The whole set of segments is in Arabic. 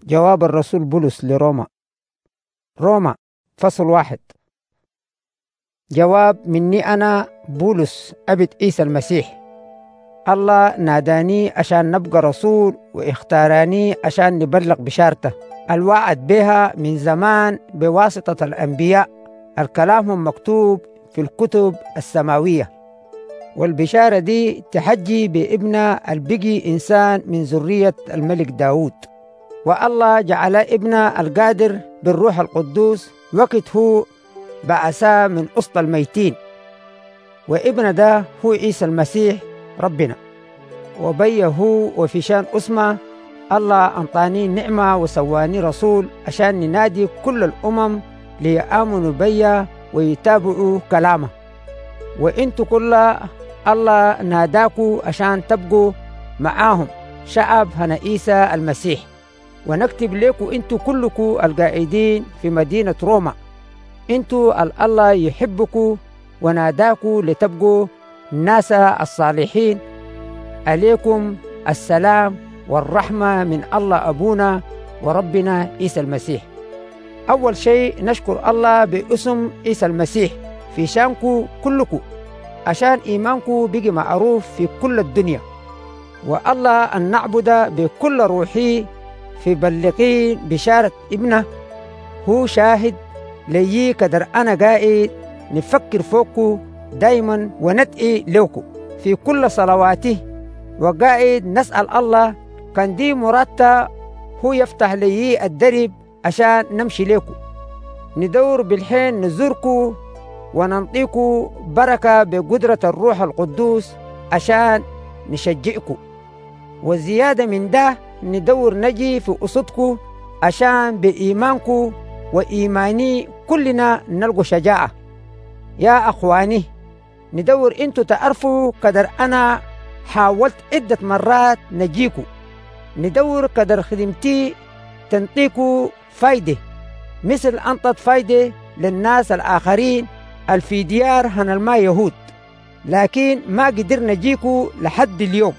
جواب الرسول بولس لروما. روما فصل 1. جواب مني أنا بولس عبد عيسى المسيح. الله ناداني عشان نبقى رسول واختاراني عشان نبلغ بشارته الوعد بها من زمان بواسطة الأنبياء الكلامهم مكتوب في الكتب السماوية. والبشارة دي تحجي بابنه البقي إنسان من ذرية الملك داود. والله جعل ابنه القادر بالروح القدوس وقت هو بعثاه من وسط الميتين، وابن ده هو عيسى المسيح ربنا. وبيه هو وفي شان اسمه الله أنطاني نعمة وسواني رسول عشان ننادي كل الأمم ليآمنوا بيا ويتابعوا كلامه. وإنتوا كل الله ناداكوا عشان تبقوا معاهم شعب هنا عيسى المسيح. ونكتب لكم انتوا كلكم القاعدين في مدينة روما، انتوا الله يحبكم وناداكم لتبقوا الناس الصالحين. عليكم السلام والرحمة من الله أبونا وربنا عيسى المسيح. أول شيء نشكر الله باسم عيسى المسيح في شانكم كلكم عشان إيمانكم بقي معروف في كل الدنيا. والله أن نعبد بكل روحي في بلغين بشارة ابنه. هو شاهد لي قدر أنا قائد نفكر فوقه دايما وندعي لكم في كل صلواته، وقائد نسأل الله كان دي مرادته هو يفتح لي الدرب عشان نمشي لكم. ندور بالحين نزوركم وننطيكم بركة بقدرة الروح القدوس عشان نشجعكم. وزيادة من ده ندور نجي في قصتكم عشان بإيمانكم وإيماني كلنا نلقوا شجاعة. يا أخواني ندور انتوا تعرفوا قدر أنا حاولت عدة مرات نجيكم. ندور قدر خدمتي تنطيكوا فايدة مثل أنطت فايدة للناس الآخرين الفي ديار هنا الما يهود، لكن ما قدر نجيكوا لحد اليوم.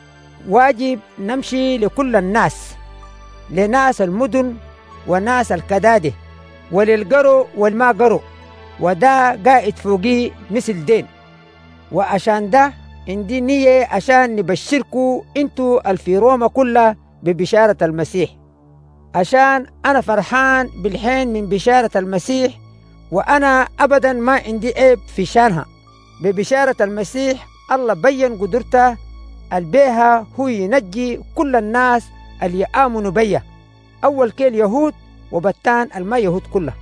واجب نمشي لكل الناس، لناس المدن وناس الكدادة وللقرو والما قرو، وده قائد فوقي مثل دين. وعشان ده عندي نية عشان نبشركوا انتوا الفي روما كلها ببشارة المسيح، عشان أنا فرحان بالحين من بشارة المسيح، وأنا أبدا ما عندي عيب في شانها. ببشارة المسيح الله بين قدرته البيها هو ينجي كل الناس اللي يآمنوا بيه، أول كيل يهود وبتان الما يهود كله.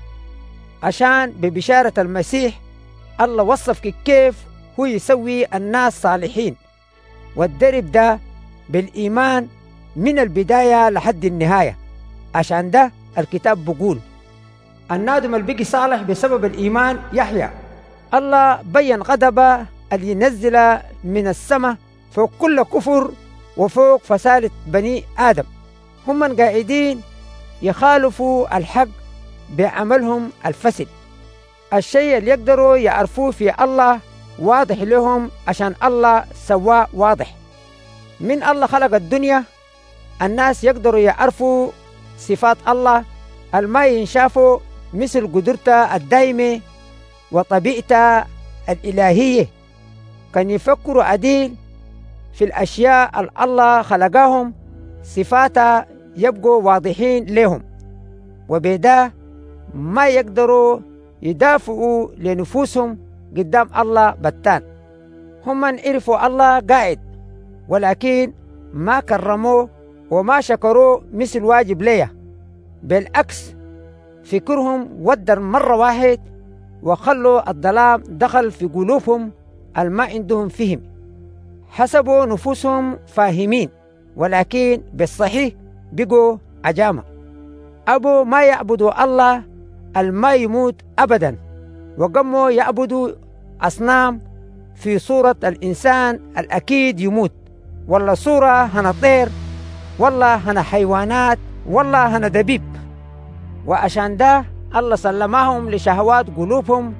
عشان ببشارة المسيح الله وصف كيف هو يسوي الناس صالحين، والدرب ده بالإيمان من البداية لحد النهاية. عشان ده الكتاب بقول النادم البقي صالح بسبب الإيمان يحيى. الله بين غضبه اللي ينزل من السماء فوق كل كفر وفوق فسالة بني آدم. هم قاعدين يخالفوا الحق بعملهم الفسد. الشيء اللي يقدروا يعرفوه في الله واضح لهم عشان الله سواه واضح. من الله خلق الدنيا الناس يقدروا يعرفوا صفات الله الما ينشافوا مثل قدرته الدائمة وطبيعته الإلهية. كان يفكروا عديل في الأشياء اللي الله خلقاهم صفاتها يبقوا واضحين لهم، وبدا ما يقدروا يدافعوا لنفوسهم قدام الله بتان. هم عرفوا الله قائد ولكن ما كرموه وما شكروه مثل واجب ليه، بالعكس فكرهم ودر مرة واحد وخلوا الظلام دخل في قلوبهم الما عندهم فهم. حسبوا نفوسهم فاهمين ولكن بالصحيح بقوا عجامة. أبو ما يعبدوا الله الما يموت أبدا، وقموا يعبدوا أصنام في صورة الإنسان الأكيد يموت، ولا صورة هنا طير والله هنا حيوانات والله هنا دبيب. وعشان ده الله سلمهم لشهوات قلوبهم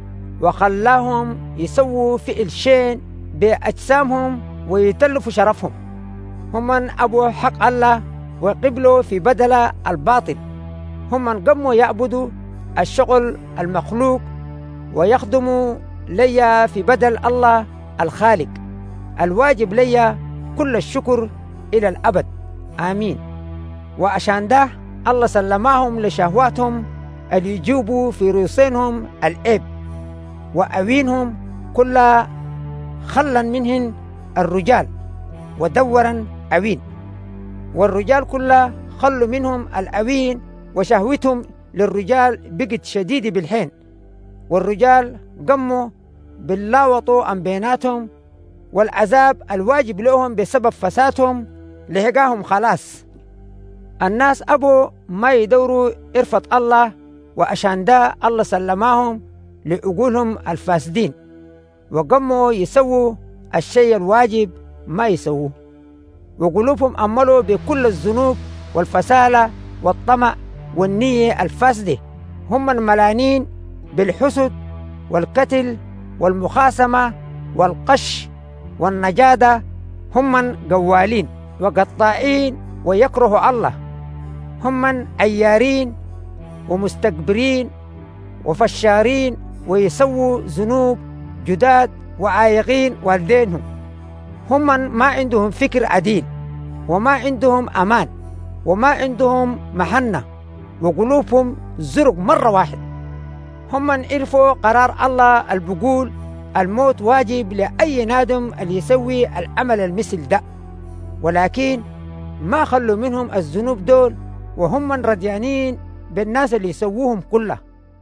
وخلاهم يسووا فعل شين بأجسامهم ويتلفوا شرفهم. هم أبو حق الله وقبلوا في بدل الباطل. هم من قاموا يعبدوا الشغل المخلوق ويخدموا لي في بدل الله الخالق. الواجب لي كل الشكر إلى الأبد. آمين. وعشان ده الله سلماهم لشهواتهم اللي يجوبوا في رؤوسهم العيب، وأوينهم كل خلا منهن الرجال ودورا أوين، والرجال كله خلوا منهم الأوين، وشهوتهم للرجال بقت شديدة بالحين، والرجال قموا باللاوطوا عن بيناتهم، والعذاب الواجب لهم بسبب فسادهم لهقاهم خلاص. الناس أبوا ما يدوروا إرفض الله، وعشان ده الله سلماهم لعقولهم الفاسدين، وقموا يسووا الشيء الواجب ما يسووه، وقلوبهم أملوا بكل الذنوب والفسالة والطمع والنية الفاسدة. هم الملانين بالحسد والقتل والمخاصمة والقش والنجادة. هم من قوالين وقطاعين ويكرهوا الله. هم من عيارين ومستكبرين وفشارين ويسووا ذنوب جداد وعايقين والدينهم. هم من ما عندهم فكر عديل، وما عندهم أمان، وما عندهم محنة، وقلوبهم زرق مرة واحد. هم من عرفوا قرار الله البقول الموت واجب لأي نادم اللي يسوي العمل المثل ده، ولكن ما خلوا منهم الذنوب دول، وهم من رضيانين بالناس اللي يسووهم كلها.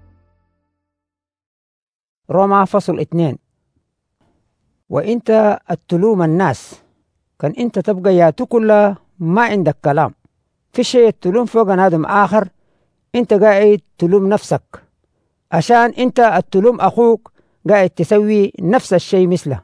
روما فصل 2. وإنت التلوم الناس كان إنت تبقى ياتو كلها ما عندك كلام، في شيء تلوم فوق نادم آخر، إنت قاعد تلوم نفسك، عشان إنت التلوم أخوك قاعد تسوي نفس الشيء مثله.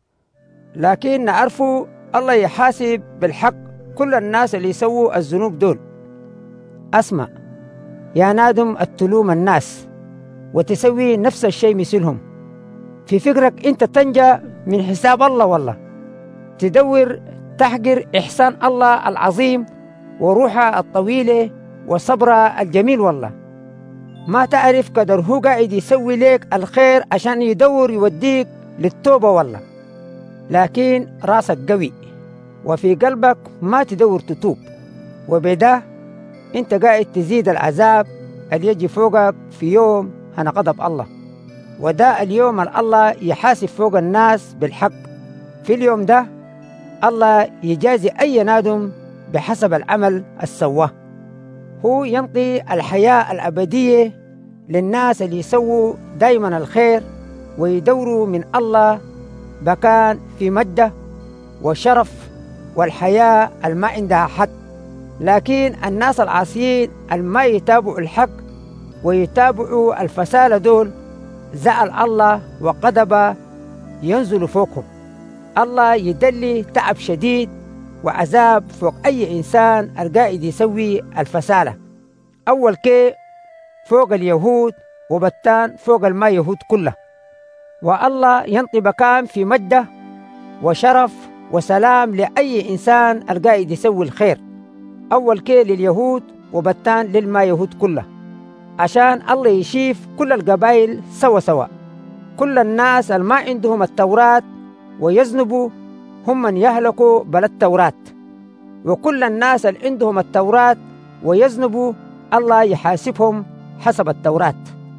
لكن نعرفوا الله يحاسب بالحق كل الناس اللي يسووا الذنوب دول. أسمع يا نادم التلوم الناس وتسوي نفس الشيء مثلهم، في فكرك أنت تنجى من حساب الله؟ والله تدور تحقر إحسان الله العظيم وروحه الطويلة وصبره الجميل. والله ما تعرف قدر هو قاعد يسوي لك الخير عشان يدور يوديك للتوبة. والله لكن راسك قوي وفي قلبك ما تدور تتوب، وبده انت قاعد تزيد العذاب اللي يجي فوقك في يوم هنا غضب الله. وده اليوم الله يحاسب فوق الناس بالحق. في اليوم ده الله يجازي أي نادم بحسب العمل السواه. هو ينطي الحياة الأبدية للناس اللي يسووا دايما الخير ويدوروا من الله بكان في مجده وشرف والحياة الما عندها حد. لكن الناس العاصيين الما يتابعوا الحق ويتابعوا الفسالة دول زعل الله وقدب ينزل فوقهم. الله يدلي تعب شديد وعذاب فوق أي إنسان القائد يسوي الفسالة، أول كي فوق اليهود وبتان فوق الما يهود كله. والله ينطي بكام في مجده وشرف وسلام لأي إنسان القائد يسوي الخير، أول كي لليهود وبتان للما يهود كله، عشان الله يشيف كل القبائل سوا سوا. كل الناس الما عندهم التوراة ويذنبوا هم من يهلكوا بلا التوراة، وكل الناس اللي عندهم التوراة ويذنبوا الله يحاسبهم حسب التوراة.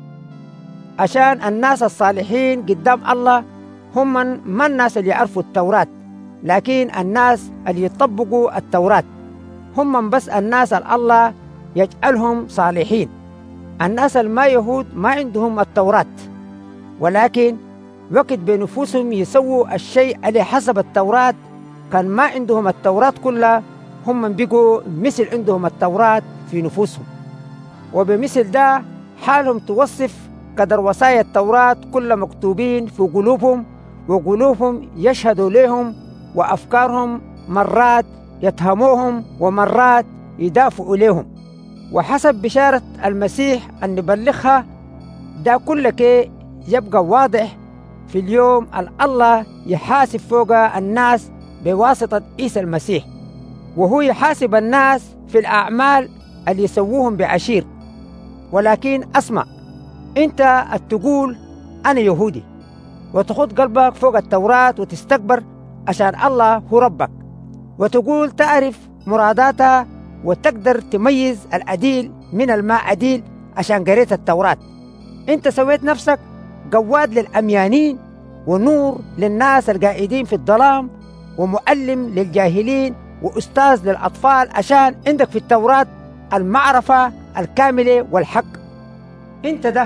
عشان الناس الصالحين قدام الله هم من ما الناس اللي يعرفوا التوراة، لكن الناس اللي يطبقوا التوراة هم من بس الناس اللي الله يجعلهم صالحين. الناس الما يهود ما عندهم التوراة، ولكن وقت بنفوسهم يسووا الشيء اللي حسب التوراة كان ما عندهم التوراة كلها، هم من بقوا مثل عندهم التوراة في نفوسهم. وبمثل ده حالهم توصف قدر وصايا التوراة كل مكتوبين في قلوبهم، وقلوبهم يشهدوا لهم، وأفكارهم مرات يتهموهم ومرات يدافعوا لهم. وحسب بشارة المسيح أن نبلغها ده كل كي يبقى واضح في اليوم الله يحاسب فوق الناس بواسطة عيسى المسيح. وهو يحاسب الناس في الأعمال اللي يسووهم بعشير. ولكن أسمع، أنت تقول أنا يهودي وتخط قلبك فوق التوراة وتستكبر عشان الله هو ربك، وتقول تعرف مراداتها وتقدر تميز العديل من الماء عديل عشان قريت التوراة. أنت سويت نفسك قواد للأميانين ونور للناس القائدين في الظلام ومعلم للجاهلين وأستاذ للأطفال عشان عندك في التوراة المعرفة الكاملة والحق. أنت ده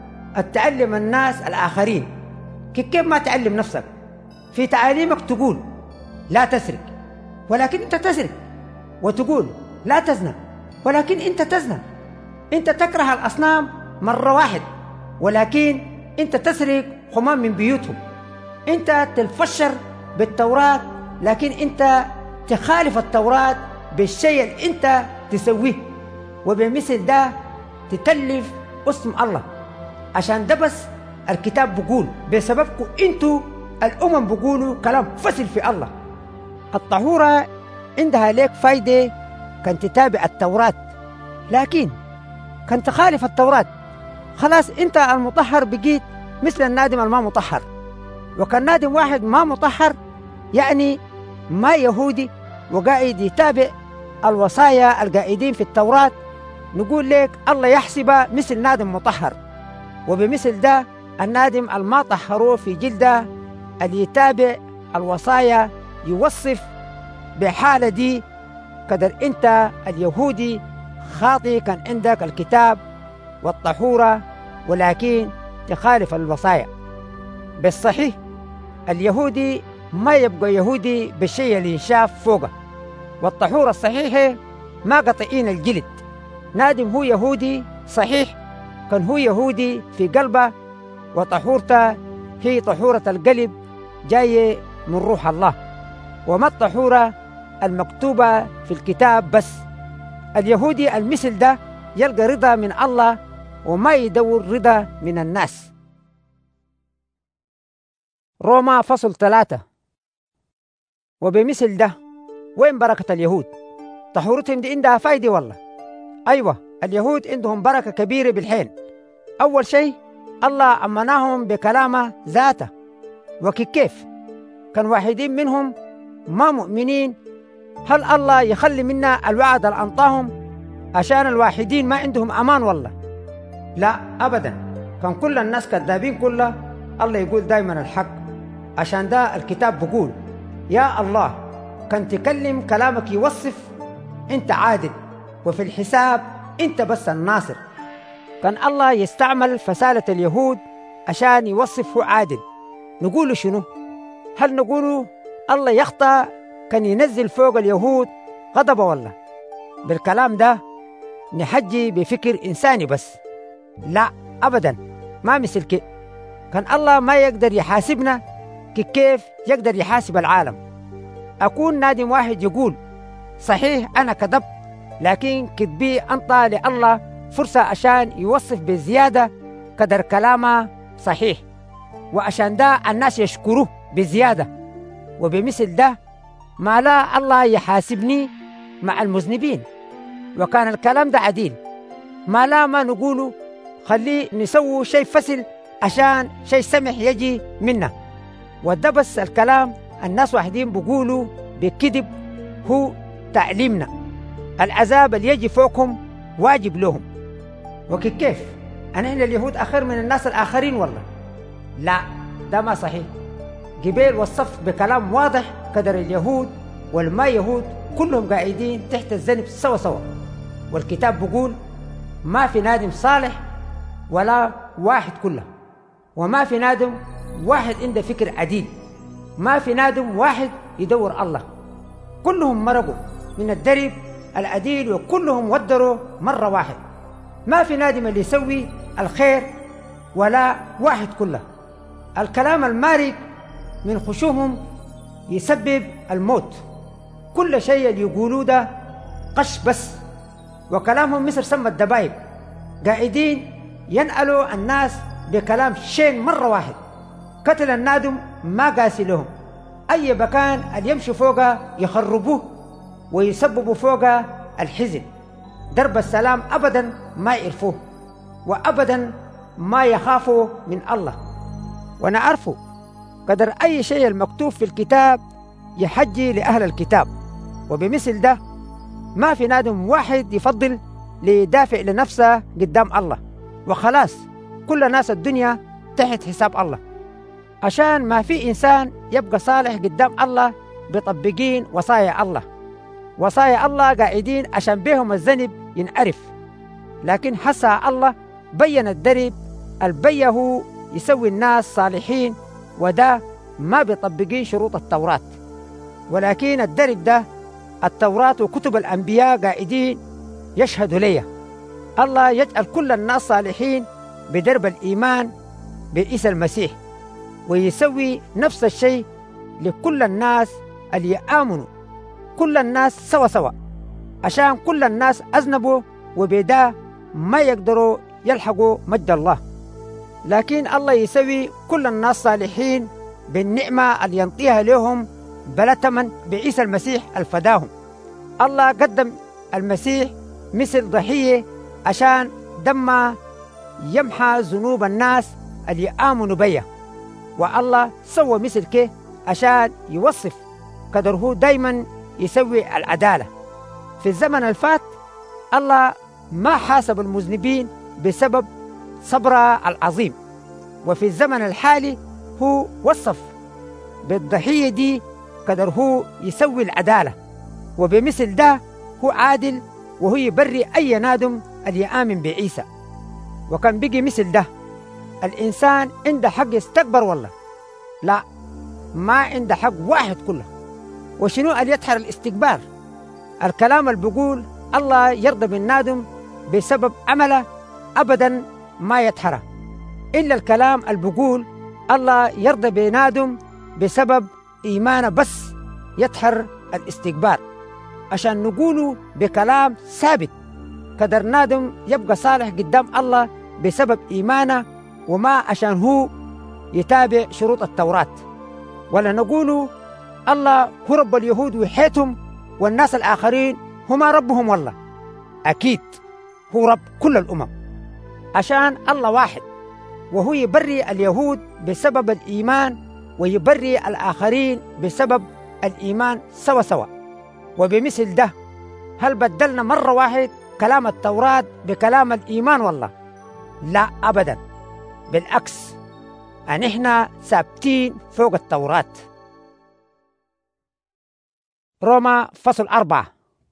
تعلم الناس الآخرين كيف ما تعلم نفسك. في تعاليمك تقول لا تسرق ولكن أنت تسرق، وتقول لا تزنى ولكن أنت تزنى. أنت تكره الأصنام مرة واحد ولكن أنت تسرق خمام من بيوتهم. أنت تتفشر بالتوراة لكن أنت تخالف التوراة بالشيء اللي أنت تسويه، وبمثل ده تتلف اسم الله. عشان ده بس الكتاب بيقول بسببكم أنتوا الأمم بيقولوا كلام فصل في الله. الطهورة عندها ليك فايدة كان تتابع التوراة، لكن كان تخالف التوراة خلاص أنت المطهر بقيت مثل النادم الما مطهر. وكان نادم واحد ما مطهر يعني ما يهودي وقاعد يتابع الوصايا القائدين في التوراة، نقول لك الله يحسبه مثل نادم مطهر. وبمثل ده النادم الما طهروه في جلده اللي يتابع الوصايا يوصف بحالة دي قدر أنت اليهودي خاطئ كان عندك الكتاب والطهورة ولكن تخالف الوصايا. بالصحيح اليهودي ما يبقى يهودي بالشيء اللي ينشاف فوقه، والطهورة الصحيحة ما قطعين الجلد. نادم هو يهودي صحيح كان هو يهودي في قلبه، وطهورته هي طهورة القلب جاية من روح الله، وما الطهورة المكتوبة في الكتاب بس. اليهودي المثل ده يلقى رضا من الله وما يدور رضا من الناس. روما فصل 3. وبمثل ده وين بركة اليهود؟ طهورتهم دي عندها فايدة والله. أيوة اليهود عندهم بركة كبيرة بالحين. أول شيء الله أمناهم بكلامه ذاته، وكيف كان واحدين منهم ما مؤمنين. هل الله يخلي منا الوعد اللي أنطاهم عشان الواحدين ما عندهم أمان والله؟ لا أبدا، كان كل الناس كذابين كله. الله يقول دايما الحق، عشان ده الكتاب بيقول يا الله كان تكلم كلامك يوصف أنت عادل، وفي الحساب أنت بس الناصر. كان الله يستعمل فسالة اليهود عشان يوصفه عادل. نقول شنو؟ هل نقول الله يخطأ كان ينزل فوق اليهود غضبه والله؟ بالكلام ده نحجي بفكر إنساني بس. لا أبدا، ما مثل كده. كان الله ما يقدر يحاسبنا كيف يقدر يحاسب العالم. أكون نادم واحد يقول صحيح أنا كذبت، لكن كذبي أنطى لله فرصة عشان يوصف بزيادة قدر كلامه صحيح، وعشان ده الناس يشكروه بزيادة. وبمثل ده ما لا الله يحاسبني مع المذنبين، وكان الكلام ده عديل. ما لا ما نقوله خليه نسوي شيء فصل عشان شيء سمح يجي منا. وده بس الكلام الناس واحدين بيقولوا بكذب هو تعليمنا. العذاب اللي يجي فوقهم واجب لهم. وكيف أنا هنا اليهود أخير من الناس الآخرين والله؟ لا ده ما صحيح. قبيل وصف بكلام واضح قدر اليهود والما يهود كلهم قاعدين تحت الذنب سوا سوا. والكتاب بيقول ما في نادم صالح ولا واحد كله، وما في نادم واحد عنده فكر عديل، ما في نادم واحد يدور الله. كلهم مرقوا من الدرب العديل وكلهم ودروا مرة واحد. ما في نادم اللي يسوي الخير ولا واحد كله. الكلام المارق من خشومهم يسبب الموت. كل شيء اللي يقولوه ده قش بس، وكلامهم مثل سم الدبايب، قاعدين ينقلوا الناس بكلام شين مرة واحد. قتل النادم ما قاسي لهم، أي مكان اللي يمشوا فوقه يخربوه. ويسببوا فوق الحزن. درب السلام أبدا ما يعرفوه، وأبدا ما يخافوا من الله. ونعرفوا قدر أي شيء المكتوب في الكتاب يحجي لأهل الكتاب، وبمثل ده ما في نادم واحد يفضل ليدافع لنفسه قدام الله، وخلاص كل ناس الدنيا تحت حساب الله، عشان ما في إنسان يبقى صالح قدام الله بطبقين وصايا الله. وصايا الله قاعدين عشان بيهم الذنب ينعرف، لكن حسا الله بين الدرب البيه يسوي الناس صالحين، وده ما بيطبقين شروط التوراة. ولكن الدرب ده التوراة وكتب الأنبياء قاعدين يشهدوا ليه. الله يجعل كل الناس صالحين بدرب الإيمان بعيسى المسيح، ويسوي نفس الشيء لكل الناس اللي يآمنوا، كل الناس سوا سوا، عشان كل الناس أذنبوا وبدا ما يقدروا يلحقوا مجد الله. لكن الله يسوي كل الناس صالحين بالنعمة اللي ينطيها لهم بلا تمن بعيسى المسيح الفداهم. الله قدم المسيح مثل ضحية عشان دم يمحى ذنوب الناس اللي يآمنوا بيه. والله سوى مثل كه عشان يوصف قدر هو دايما يسوي العدالة. في الزمن الفات الله ما حاسب المذنبين بسبب صبره العظيم، وفي الزمن الحالي هو وصف بالضحية دي قدر هو يسوي العدالة، وبمثل ده هو عادل، وهو يبري أي نادم اللي يآمن بعيسى. وكان بيجي مثل ده الإنسان عنده حق يستكبر والله؟ لا، ما عنده حق واحد كله. وشنو اللي يدحر الاستكبار؟ الكلام اللي بيقول الله يرضى بالنادم بسبب عمله أبدا ما يدحره، إلا الكلام اللي بيقول الله يرضى بنادم بسبب إيمانه بس يدحر الاستكبار. عشان نقوله بكلام ثابت قدر نادم يبقى صالح قدام الله بسبب إيمانه، وما عشان هو يتابع شروط التوراة. ولا نقولوا الله هو رب اليهود وحيتهم والناس الآخرين هما ربهم. والله أكيد هو رب كل الأمم، عشان الله واحد، وهو يبري اليهود بسبب الإيمان ويبري الآخرين بسبب الإيمان سوا سوا. وبمثل ده هل بدلنا مرة واحد كلام التوراة بكلام الإيمان؟ والله لا أبدا، بالعكس أن إحنا ثابتين فوق التوراة. روما فصل 4.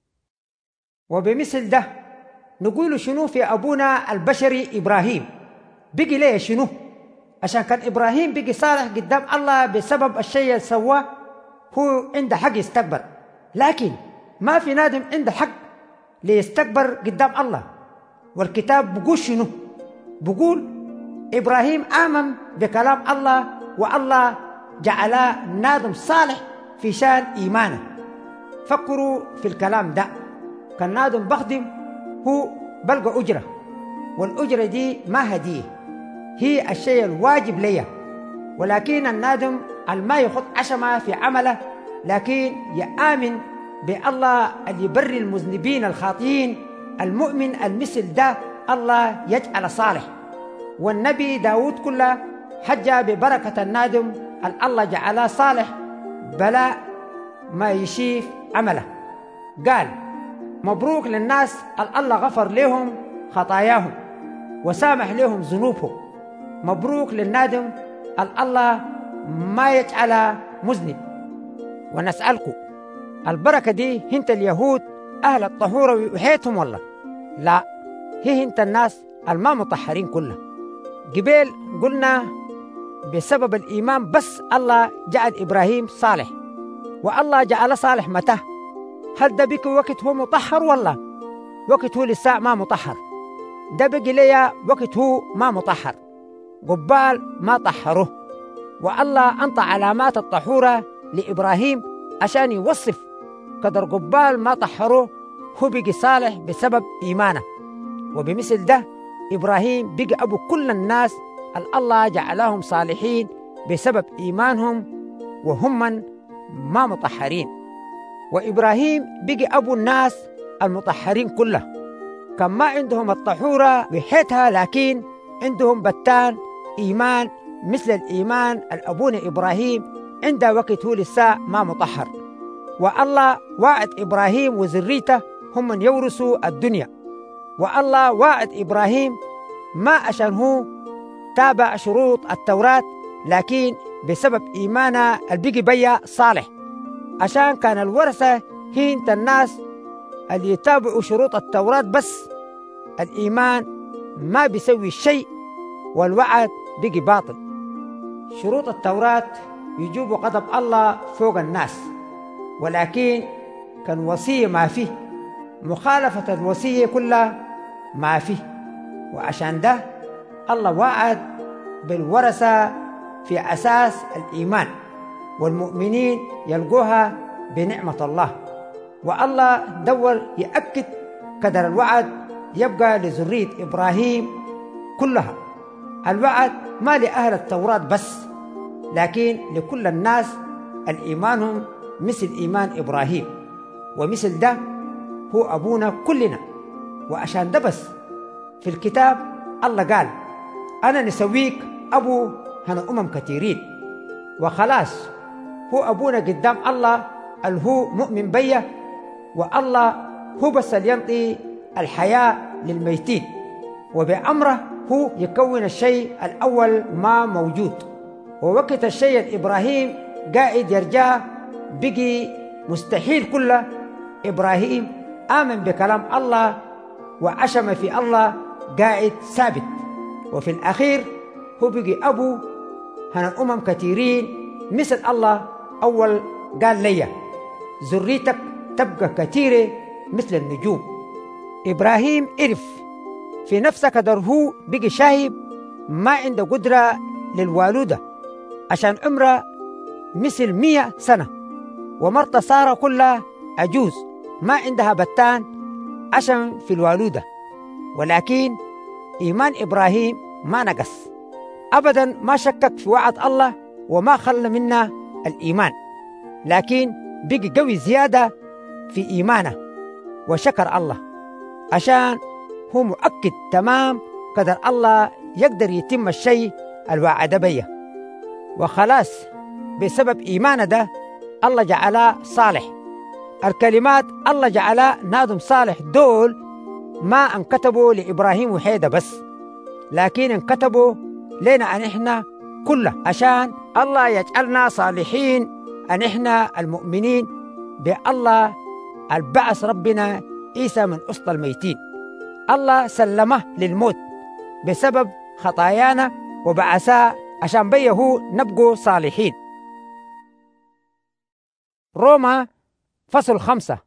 وبمثل ده نقول شنو في أبونا البشري إبراهيم؟ بقي ليه شنو؟ عشان كان إبراهيم بقي صالح قدام الله بسبب الشيء اللي سواه، هو عنده حق يستكبر، لكن ما في نادم عنده حق ليستكبر قدام الله. والكتاب بقول شنو؟ بقول إبراهيم آمن بكلام الله، والله جعله نادم صالح في شان إيمانه. فكروا في الكلام ده، كان نادم بخدم هو بلقى أجرة، والأجرة دي ما هدية، هي الشيء الواجب ليه. ولكن النادم ما يخط عشمة في عمله، لكن يآمن بالله اللي يبري المذنبين الخاطئين. المؤمن المثل ده الله يجعل صالح. والنبي داود كله حجى ببركة النادم الله جعله صالح بلا ما يشيف عمله. قال مبروك للناس الله غفر لهم خطاياهم وسامح لهم ذنوبهم. مبروك للنادم الله ما يجعل مذنب. ونسألكم البركة دي هنت اليهود أهل الطهورة وحيتهم؟ والله لا، هي هنت الناس الما مطهرين كلها. قبل قلنا بسبب الإيمان بس الله جعل إبراهيم صالح، والله جعل صالح متى؟ هل ده بك وقت هو مطهر؟ والله وقت هو لساء ما مطهر. ده بقي ليا وقت هو ما مطهر، قبال ما طهره. والله أنطى علامات الطهورة لإبراهيم عشان يوصف قدر قبال ما طهره هو بقي صالح بسبب إيمانه. وبمثل ده إبراهيم بقى أبو كل الناس الله جعلهم صالحين بسبب إيمانهم وهم ما مطهرين. وإبراهيم بقي أبو الناس المطهرين كله. كان ما عندهم الطهورة بحيثها، لكن عندهم بتان إيمان مثل الإيمان الأبونا إبراهيم عند وقت هو لسه ما مطهر. والله وعد إبراهيم وذريته هم من يورثوا الدنيا. والله وعد إبراهيم ما عشان هو تابع شروط التوراة، لكن بسبب إيمانه البقي بيا صالح، عشان كان الورثة هينت الناس اللي يتابعوا شروط التوراة بس. الإيمان ما بيسوي شيء والوعد بقي باطل. شروط التوراة يجوب غضب الله فوق الناس، ولكن كان وصية ما فيه، مخالفة الوصية كلها ما فيه. وعشان ده الله وعد بالورثة في أساس الإيمان، والمؤمنين يلقوها بنعمة الله. والله دور يأكد قدر الوعد يبقى لذرية إبراهيم كلها. الوعد ما لأهل التوراة بس، لكن لكل الناس الإيمانهم مثل إيمان إبراهيم، ومثل ده هو أبونا كلنا. وعشان ده بس في الكتاب الله قال أنا نسويك أبو هنا كثيرين. وخلاص هو أبونا قدام الله اللي هو مؤمن بيه، والله هو بس اللي ينطي الحياة للميتين، وبأمره هو يكون الشيء الأول ما موجود. ووقت الشيء الإبراهيم قاعد يرجع بقي مستحيل كله. إبراهيم آمن بكلام الله وعشم في الله قاعد ثابت، وفي الأخير هو بقي أبو هنا كثيرين مثل الله أول قال لي ذريتك تبقى كثيرة مثل النجوم. إبراهيم عرف في نفسه قدر هو بقي شايب ما عنده قدرة للوالودة، عشان عمره مثل 100 سنة، ومرته سارة كلها عجوز ما عندها بتان عشان في الوالودة. ولكن إيمان إبراهيم ما نقص أبدا، ما شكك في وعد الله وما خلى منا الإيمان، لكن بقي قوي زيادة في إيمانه وشكر الله، عشان هو مؤكد تمام قدر الله يقدر يتم الشيء الوعد بيه. وخلاص بسبب إيمانه ده الله جعله صالح. الكلمات الله جعله نادم صالح دول ما انكتبوا لإبراهيم وحيدة بس، لكن انكتبوا لنا أن إحنا كله، عشان الله يجعلنا صالحين أن إحنا المؤمنين بالله البعث ربنا عيسى من وسط الميتين. الله سلمه للموت بسبب خطايانا وبعثاه عشان بيه نبقوا صالحين. روما فصل 5.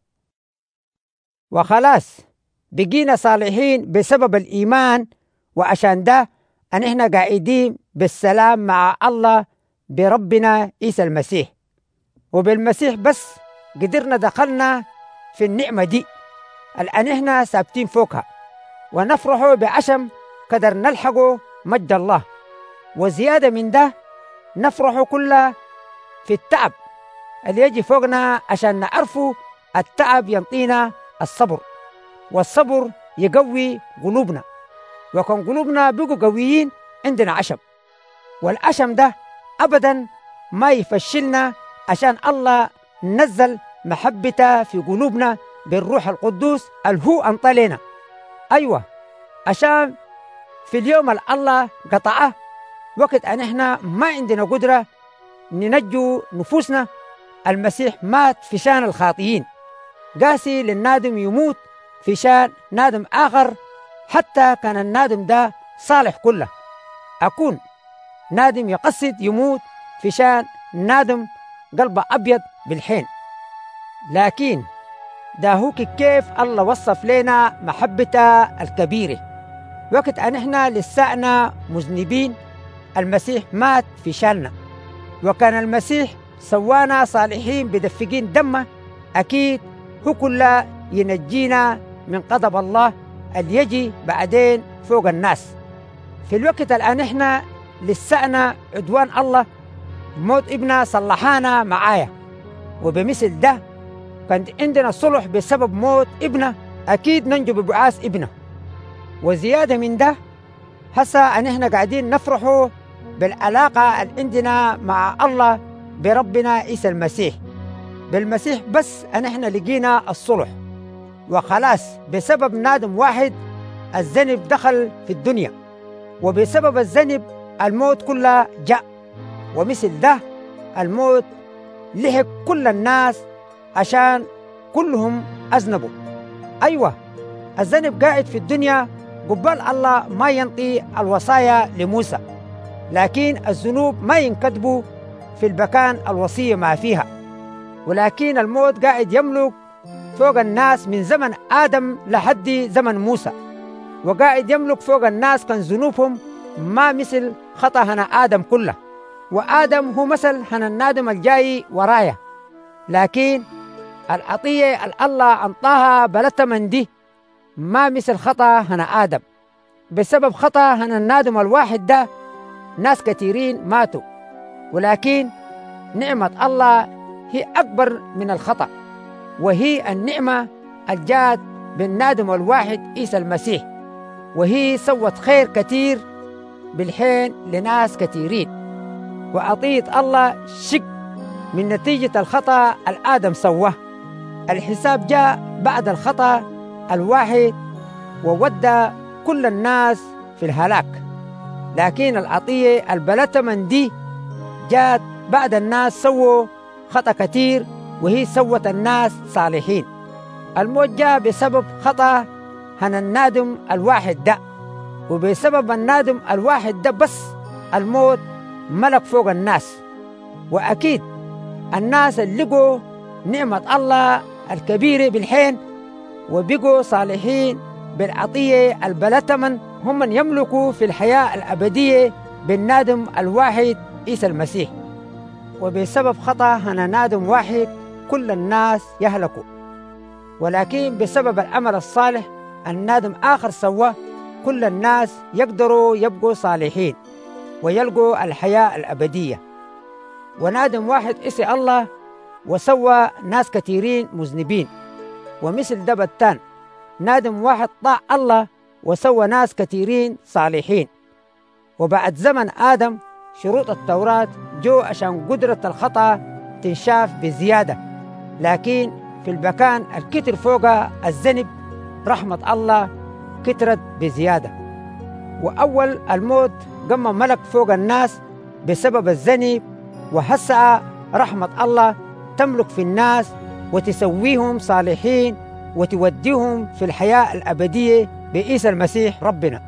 وخلاص بقينا صالحين بسبب الإيمان، وعشان ده أن إحنا قاعدين بالسلام مع الله بربنا عيسى المسيح. وبالمسيح بس قدرنا دخلنا في النعمة دي الآن إحنا ثابتين فوقها، ونفرحوا بعشم قدر نلحقوا مجد الله. وزيادة من ده نفرحوا كلها في التعب اللي يجي فوقنا، عشان نعرفوا التعب ينطينا الصبر، والصبر يقوي قلوبنا، وكون قلوبنا بقوا قويين عندنا عشم، والعشم ده أبدا ما يفشلنا، عشان الله نزل محبته في قلوبنا بالروح القدوس اللي هو أنطلنا. أيوة، عشان في اليوم اللي الله قطعه وقت أن إحنا ما عندنا قدرة ننجو نفوسنا، المسيح مات في شان الخاطئين، قاسي للنادم يموت في شان نادم آخر، حتى كان النادم ده صالح كله. أكون نادم يقصد يموت في شان نادم قلبه أبيض بالحين. لكن ده هو كيف الله وصف لنا محبته الكبيرة. وقت أن إحنا لسانا مذنبين المسيح مات في شاننا، وكان المسيح سوانا صالحين بدفقين دمه، أكيد هو كله ينجينا من غضب الله اللي يجي بعدين فوق الناس. في الوقت الآن إحنا لسانا عدوان الله، موت ابنه صلحانا معايا، وبمثل ده كان عندنا صلح بسبب موت ابنه، أكيد ننجو ببعاث ابنه. وزيادة من ده هسا أن إحنا قاعدين نفرحوا بالعلاقة اللي عندنا مع الله بربنا عيسى المسيح. بالمسيح بس أن إحنا لقينا الصلح، وخلاص بسبب نادم واحد الذنب دخل في الدنيا، وبسبب الذنب الموت كله جاء. ومثل ده الموت لحق كل الناس عشان كلهم أذنبوا. أيوة، الذنب قاعد في الدنيا قبال الله ما ينطي الوصايا لموسى، لكن الذنوب ما ينكتبوا في المكان الوصية ما فيها. ولكن الموت قاعد يملك فوق الناس من زمن آدم لحد زمن موسى، وقاعد يملك فوق الناس كان ذنوبهم ما مثل خطأ هنا آدم كله، وآدم هو مثل هنا النادم الجاي ورايا. لكن العطية الله أنطاها بلا تمن دي ما مثل خطأ هنا آدم. بسبب خطأ هنا النادم الواحد ده ناس كثيرين ماتوا، ولكن نعمة الله هي أكبر من الخطأ، وهي النعمة الجاد بالنادم الواحد عيسى المسيح، وهي سوت خير كثير بالحين لناس كثيرين. وعطية الله شق من نتيجة الخطأ الآدم سواه. الحساب جاء بعد الخطأ الواحد وودى كل الناس في الهلاك، لكن العطية البلة من دي جاءت بعد الناس سووا خطأ كثير، وهي سوت الناس صالحين. الموت جاء بسبب خطأ هنا النادم الواحد ده، وبسبب النادم الواحد ده بس الموت ملك فوق الناس. وأكيد الناس اللي لقوا نعمة الله الكبيرة بالحين وبقوا صالحين بالعطية البلتمن هم من يملكوا في الحياة الأبدية بالنادم الواحد عيسى المسيح. وبسبب خطأ هنا نادم واحد كل الناس يهلكوا، ولكن بسبب العمل الصالح النادم آخر سواه كل الناس يقدروا يبقوا صالحين ويلقوا الحياة الأبدية. ونادم واحد عصى الله وسوى ناس كثيرين مذنبين، ومثل ده بتان نادم واحد طاع الله وسوى ناس كثيرين صالحين. وبعد زمن آدم شروط التوراة جو عشان قدرة الخطأ تنشاف بزيادة، لكن في المكان الكتر فوق الذنب رحمة الله كترت بزيادة. وأول الموت قام ملك فوق الناس بسبب الذنب، وهسع رحمة الله تملك في الناس وتسويهم صالحين وتوديهم في الحياة الأبدية بعيسى المسيح ربنا.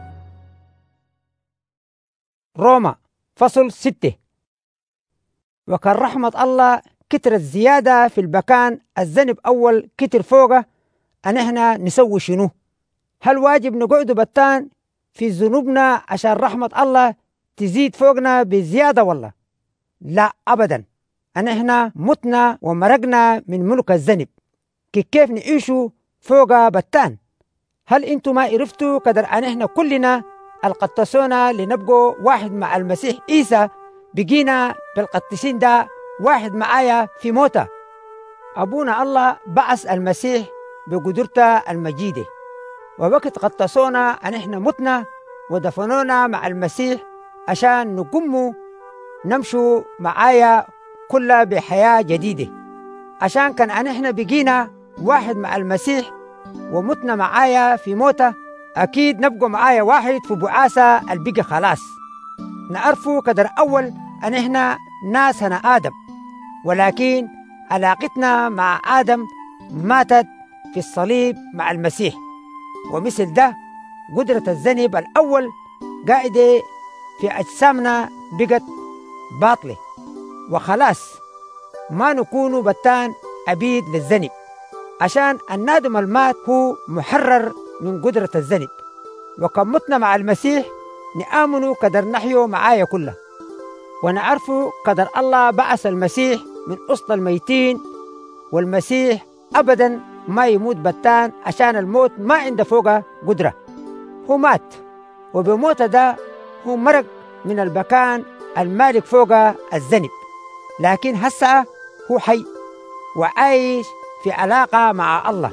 روما فصل 6. وكان رحمة الله كترت زيادة في المكان الذنب أول كتر فوقه، أن إحنا نسوي شنو؟ هل واجب نقعد بتان في ذنوبنا عشان رحمة الله تزيد فوقنا بزيادة والله؟ لا أبدا. أن إحنا متنا ومرقنا من ملك الذنب، كيف نعيشوا فوق بتان؟ هل أنتم ما عرفتوا قدر أن إحنا كلنا القدسونا لنبقوا واحد مع المسيح عيسى بقينا بالقدسين ده واحد معايا في موته؟ أبونا الله بعث المسيح بقدرته المجيدة، ووقت قدسونا أن إحنا متنا ودفنونا مع المسيح عشان نقوموا نمشوا معايا كلها بحياة جديدة. عشان كان أن إحنا بقينا واحد مع المسيح ومتنا معايا في موته، أكيد نبقى معايا واحد في بعاثة البقى خلاص. نعرفوا قدر أول أن إحنا ناس هنا آدم، ولكن علاقتنا مع آدم ماتت في الصليب مع المسيح. ومثل ده قدرة الذنب الأول قاعدة في أجسامنا بقت باطلة، وخلاص ما نكونوا بتان عبيد للذنب، عشان النادم المات هو محرر من قدرة الذنب. وكم متنا مع المسيح نآمنوا قدر نحيو معايا كله، ونعرفوا قدر الله بعث المسيح من وسط الميتين، والمسيح أبدا ما يموت بتان عشان الموت ما عنده فوقه قدرة. هو مات، وبموته ده هو مرق من المكان المالك فوق الذنب، لكن هسه هو حي وعايش في علاقة مع الله.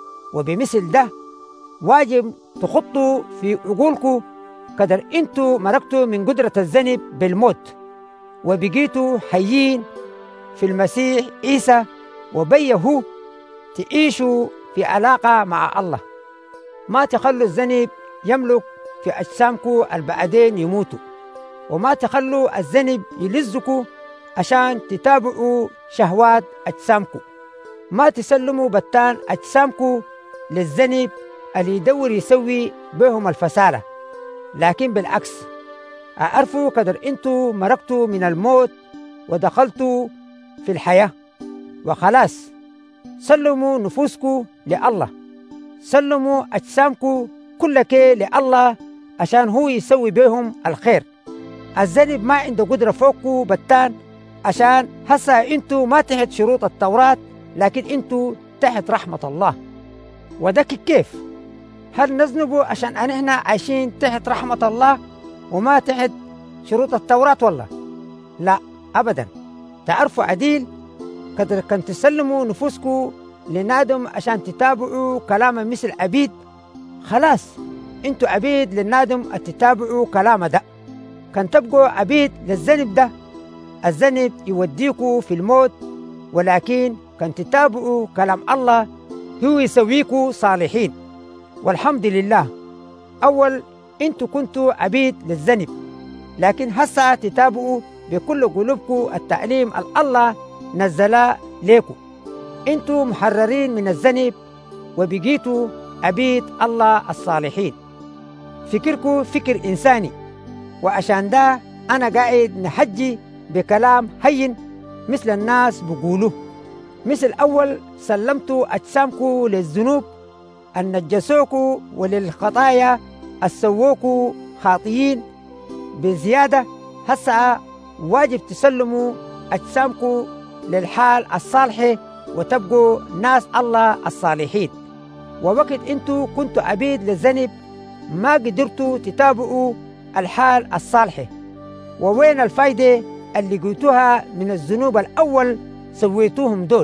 وبمثل ده واجب تخطوا في عقولكم قدر انتوا مرقتوا من قدرة الذنب بالموت وبقيتوا حيين في المسيح عيسى، وبيه تعيشوا في علاقة مع الله. ما تخلوا الذنب يملك في أجسامكم البعدين يموتوا، وما تخلوا الذنب يلزكوا عشان تتابعوا شهوات أجسامكم. ما تسلموا بتان أجسامكم للذنب اللي يدور يسوي بهم الفسالة، لكن بالعكس أعرفوا قدر أنتوا مرقتوا من الموت ودخلتوا في الحياة، وخلاص سلموا نفوسكم لله، سلموا أجسامكم كل كي لله عشان هو يسوي بهم الخير. الذنب ما عنده قدرة فوقكم بتان، عشان هسا أنتوا ما تحت شروط التوراة، لكن أنتوا تحت رحمة الله. وده كيف؟ هل نذنبوا عشان احنا عايشين تحت رحمة الله وما تحت شروط التوراة؟ والله لا أبدا. تعرفوا عديل قدر كان تسلموا نفوسكم لنادم عشان تتابعوا كلام مثل عبيد. خلاص انتوا عبيد للنادم تتابعوا كلام ده. كان تبقوا عبيد للذنب ده، الذنب يوديكوا في الموت، ولكن كان تتابعوا كلام الله هو يسويكوا صالحين. والحمد لله، أول انتوا كنتوا عبيد للذنب، لكن هسا تتابعوا بكل قلوبكم التعليم الله نزلا ليكم. انتوا محررين من الذنب وبقيتوا عبيد الله الصالحين. فكركم فكر إنساني، وعشان ده أنا قاعد نحجي بكلام هين مثل الناس بيقولوه. مثل أول سلمتوا أجسامكم للذنوب النجسوكوا وللخطايا السووكوا خاطئين بزيادة، هسا واجب تسلموا أجسامكم للحال الصالحة وتبقوا ناس الله الصالحين. ووقت انتوا كنتوا عبيد للذنب ما قدرتوا تتابعوا الحال الصالحة، ووين الفايدة اللي قلتوها من الذنوب الأول سويتوهم دول؟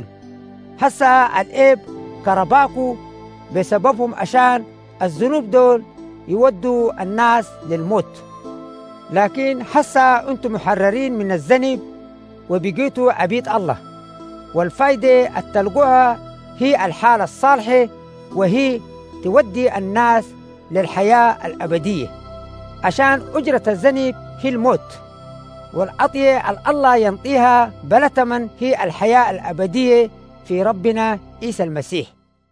هسا العيب كرباكوا بسببهم عشان الذنوب دول يودوا الناس للموت. لكن هسا انتم محررين من الذنب وبقيتوا عبيد الله، والفايدة التلقوها هي الحالة الصالحة، وهي تودي الناس للحياة الأبدية، عشان أجرة الذنب هي الموت، والعطية الله ينطيها بلا ثمن هي الحياة الأبدية في ربنا عيسى المسيح.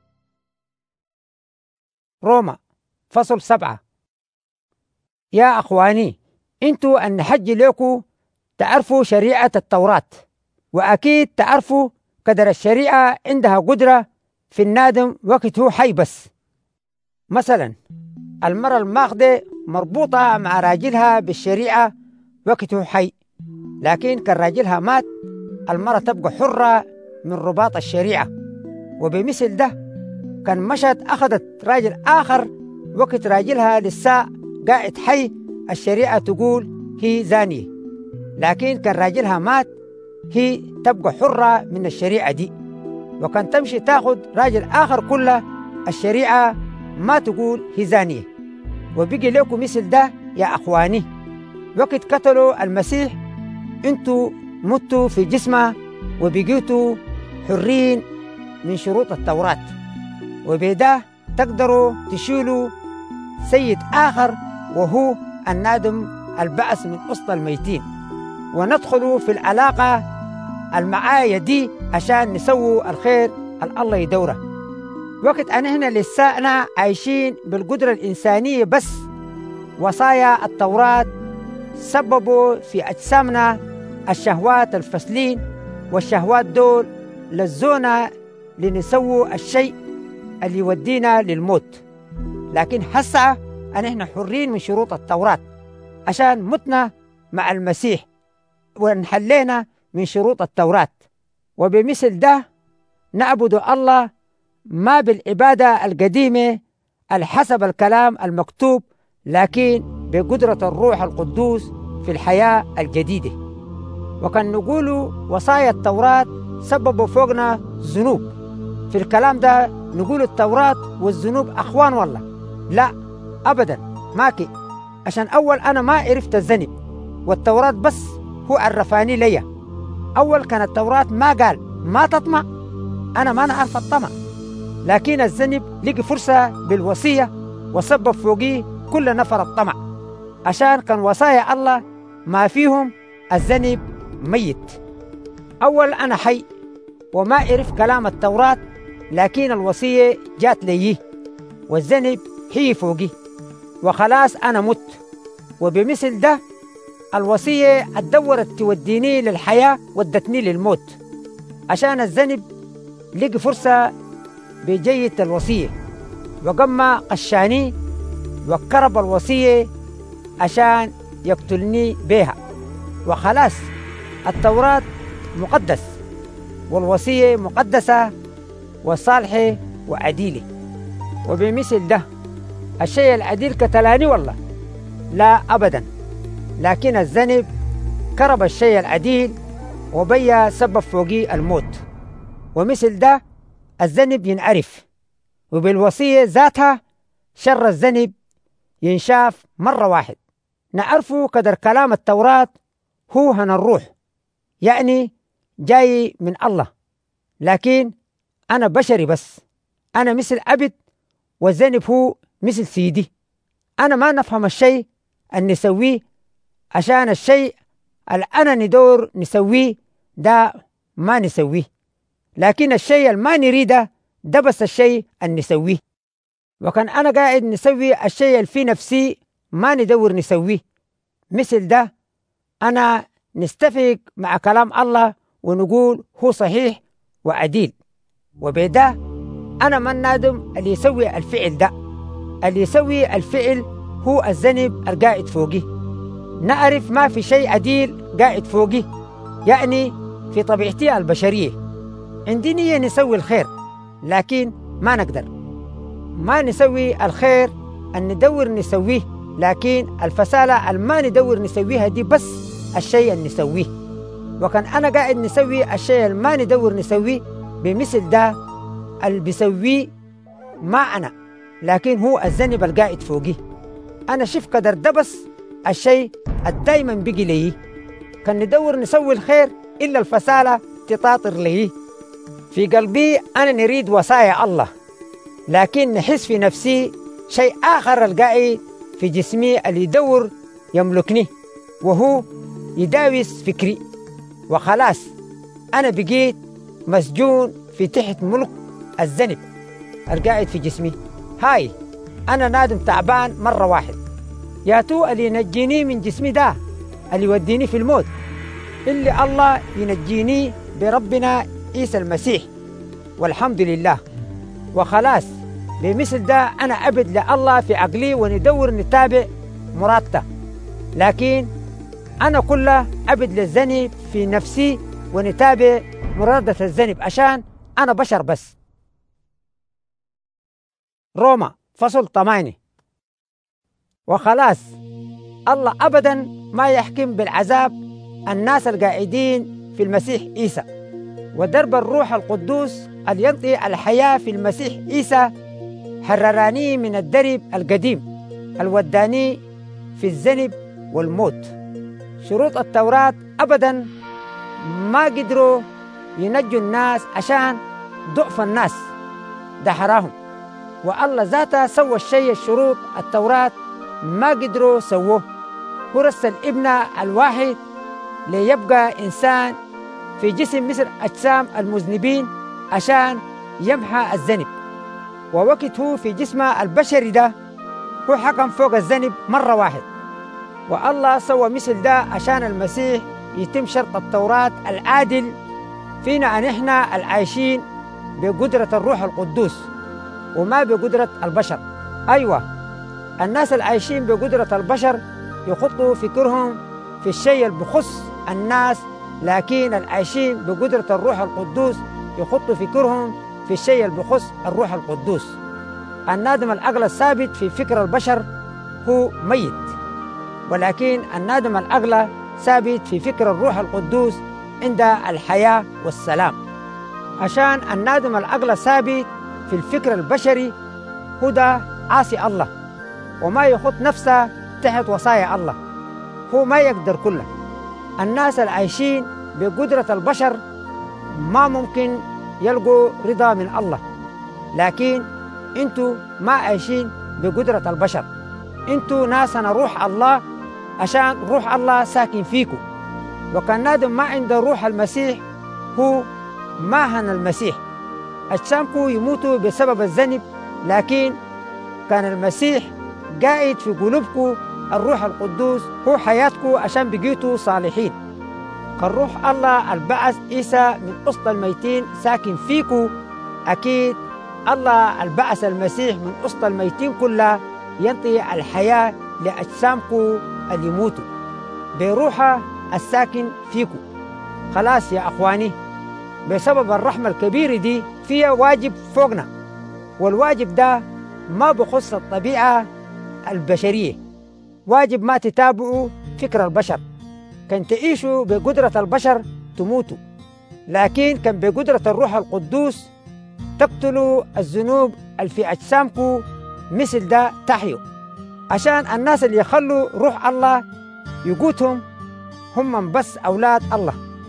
روما فصل 7. يا أخواني، انتوا أن حج لكم تعرفوا شريعة التوراة، وأكيد تعرفوا قدر الشريعة عندها قدرة في النادم وقت هو حي. بس مثلا المرأة الماخذة مربوطة مع راجلها بالشريعة وقت هو حي، لكن كان راجلها مات المرأة تبقى حرة من رباط الشريعة. وبمثل ده كان مشت أخذت راجل آخر وقت راجلها لسه قاعد حي، الشريعة تقول هي زانية، لكن كان راجلها مات هي تبقى حرة من الشريعة دي. وكان تمشي تاخد راجل آخر كله، الشريعة ما تقول هي زانية. وبقي لكم مثل ده يا أخواني، وقت قتلوا المسيح انتوا متوا في جسمه وبقيتوا حرين من شروط التوراة، وبده تقدروا تشيلوا سيد آخر وهو النادم البعث من وسط الميتين، وندخلوا في العلاقة المعاية دي عشان نسووا الخير الله يدوره. وقت أنا هنا لسانا عايشين بالقدرة الإنسانية بس، وصايا التوراة سببوا في أجسامنا الشهوات الفسلين، والشهوات دول لزونا لنسووا الشيء اللي يودينا للموت. لكن هسه أنحن حرين من شروط التوراة عشان متنا مع المسيح ونحلينا من شروط التوراة. وبمثل ده نعبد الله ما بالعبادة القديمة الحسب الكلام المكتوب، لكن بقدرة الروح القدوس في الحياة الجديدة. وكان نقول وصايا التوراة سببوا فوقنا ذنوب في الكلام ده نقول التوراة والذنوب أخوان والله؟ لا أبدا، ماكي. عشان أول أنا ما عرفت الذنب، والتوراة بس هو عرفاني ليا. أول كان التوراة ما قال ما تطمع، أنا ما نعرف الطمع، لكن الذنب لقي فرصة بالوصية وسبب فوقيه كل نفر الطمع، عشان كان وصايا الله ما فيهم الذنب ميت. أول أنا حي وما عرف كلام التوراة، لكن الوصية جات لي والذنب هي فوقي، وخلاص أنا مت. وبمثل ده الوصية اتدورت توديني للحياة ودتني للموت، عشان الذنب لقي فرصة بجية الوصية وقام قشاني وكرب الوصية عشان يقتلني بها. وخلاص التوراة مقدس والوصية مقدسة وصالحة وعديلة. وبمثل ده الشيء العديل كتلاني والله؟ لا أبدا، لكن الذنب كرب الشيء العديل وبيا سبب فوقي الموت. ومثل ده الذنب ينعرف، وبالوصية ذاتها شر الذنب ينشاف مرة واحد. نعرفه قدر كلام التوراة هو هن الروح، يعني جاي من الله، لكن أنا بشري بس، أنا مثل عبد والذنب هو مثل سيدي. أنا ما نفهم الشيء أن نسويه، عشان الشيء اللي أنا ندور نسويه ده ما نسويه، لكن الشيء اللي ما نريده ده بس الشيء اللي نسويه. وكان أنا قاعد نسوي الشيء اللي في نفسي ما ندور نسويه. مثل ده أنا نستفق مع كلام الله ونقول هو صحيح وعديل. وبده أنا ما النادم اللي يسوي الفعل ده، اللي يسوي الفعل هو الذنب القاعد فوقي. نعرف ما في شيء عديل قاعد فوقي، يعني في طبيعتي البشرية عندي نية نسوي الخير، لكن ما نقدر. ما نسوي الخير أن ندور نسويه، لكن الفسالة الما ندور نسويها دي بس الشيء اللي نسويه. وكان أنا قاعد نسوي الشيء الما ندور نسويه، بمثل ده اللي بيسويه ما أنا، لكن هو الذنب القاعد فوقي. أنا شف قدر ده بس الشيء الدايما بيجي لي. كان ندور نسوي الخير إلا الفسالة تطاطر لي. في قلبي أنا نريد وصايا الله، لكن نحس في نفسي شيء آخر القاعد في جسمي اللي يدور يملكني، وهو يداوس فكري. وخلاص أنا بقيت مسجون في تحت ملك الذنب القاعد في جسمي. هاي أنا نادم تعبان مرة واحد، ياتو اللي ينجيني من جسمي ده، اللي يوديني في الموت، اللي الله ينجيني بربنا عيسى المسيح، والحمد لله. وخلاص بمثل ده أنا أبد لله في عقلي وندور نتابع مرادته، لكن أنا كله أبد للذنب في نفسي ونتابع مرادة الذنب، عشان أنا بشر بس. روما فصل 8. وخلاص الله أبدا ما يحكم بالعذاب الناس القاعدين في المسيح عيسى، ودرب الروح القدوس اللي ينطي الحياة في المسيح عيسى حرراني من الدرب القديم الوداني في الذنب والموت. شروط التوراة أبدا ما قدروا ينجوا الناس عشان ضعف الناس دحراهم، والله ذاته سوى الشيء الشروط التوراة ما قدروا سووه. هو رسل ابن الواحد ليبقى إنسان في جسم مثل أجسام المذنبين عشان يمحى الذنب، ووقت هو في جسمه البشري ده هو حكم فوق الذنب مرة واحد. والله سوى مثل ده عشان المسيح يتم شرط التوراة العادل فينا نحن العايشين بقدرة الروح القدوس وما بقدرة البشر. أيوة، الناس العايشين بقدرة البشر يخطوا فكرهم في الشيء اللي بخص الناس، لكن العايشين بقدرة الروح القدوس يخطوا فكرهم في الشيء اللي بخص الروح القدوس. النادم العقل الثابت في فكر البشر هو ميت، ولكن النادم العقل ثابت في فكر الروح القدوس عند الحياة والسلام. عشان النادم العقل ثابت في الفكر البشري هو ده عاصي الله وما يخط نفسه تحت وصايا الله، هو ما يقدر كله. الناس العايشين بقدرة البشر ما ممكن يلقوا رضا من الله، لكن انتوا ما عايشين بقدرة البشر، انتوا ناسنا روح الله عشان روح الله ساكن فيكم. وكان نادم ما عنده روح المسيح هو ما هن المسيح. أجسامكم يموتوا بسبب الذنب، لكن كان المسيح قائد في قلوبكم. الروح القدوس هو حياتكم عشان بقيتوا صالحين. كان روح الله البعث عيسى من وسط الميتين ساكن فيكم، أكيد الله البعث المسيح من وسط الميتين كلها ينطي الحياة لأجسامكم اللي يموتوا بروحه الساكن فيكم. خلاص يا أخواني، بسبب الرحمة الكبيرة دي فيها واجب فوقنا، والواجب ده ما بخص الطبيعة البشرية. واجب ما تتابعوا فكر البشر. كان تعيشوا بقدرة البشر تموتوا، لكن كان بقدرة الروح القدوس تقتلوا الذنوب اللي في أجسامكم مثل ده تحيوا. عشان الناس اللي يخلوا روح الله يقوتهم هم من بس أولاد الله،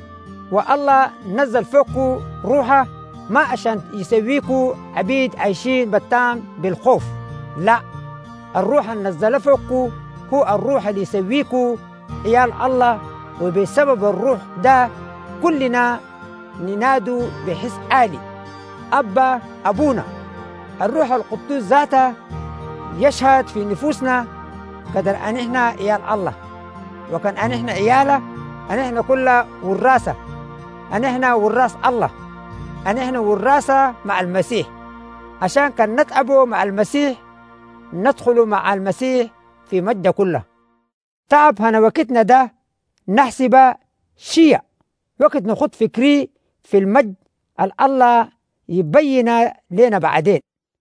والله نزل فوقكم روحه ما عشان يسويكوا عبيد عايشين بتام بالخوف، لا، الروح اللي نزل فوقكم هو الروح اللي يسويكوا عيال الله. وبسبب الروح ده كلنا ننادوا بحس عالي أبا أبونا. الروح القدوس ذاته يشهد في نفوسنا قدر أن إحنا عيال الله، وكان أن إحنا عياله أن إحنا كلها وراسة، أن إحنا وراس الله، أن إحنا وراسة مع المسيح. عشان كان نتعبوا مع المسيح ندخلوا مع المسيح في مجد كله. تعب هنا وقتنا ده نحسب شيء وقت نخط فكري في المجد الله يبين لنا بعدين.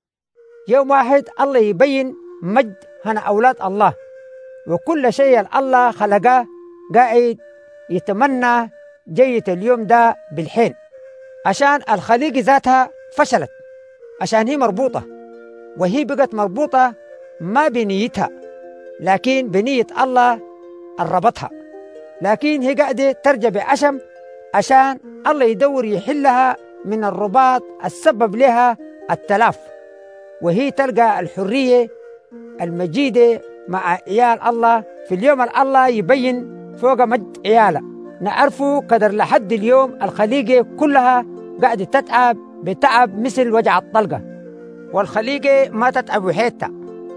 يوم واحد الله يبين مجد هنا أولاد الله، وكل شيء الله خلقه قاعد يتمنى جية اليوم ده بالحين. عشان الخليقة ذاتها فشلت، عشان هي مربوطة، وهي بقت مربوطة ما بنيتها لكن بنية الله الربطها، لكن هي قاعدة ترجع بعشم عشان الله يدور يحلها من الرباط السبب لها التلاف، وهي تلقى الحرية المجيدة مع عيال الله في اليوم الله يبين فوق مجد عياله. نعرفوا قدر لحد اليوم الخليقة كلها قاعدة تتعب بتعب مثل وجع الطلقة، والخليقة ما تتعب وحيدها.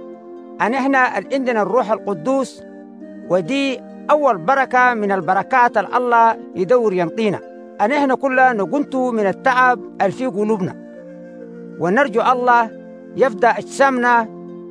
أن إحنا عندنا الروح القدوس، ودي أول بركة من البركات الله يدور ينطينا. أن إحنا كلنا نقنتوا من التعب اللي في قلوبنا، ونرجو الله يفدى أجسامنا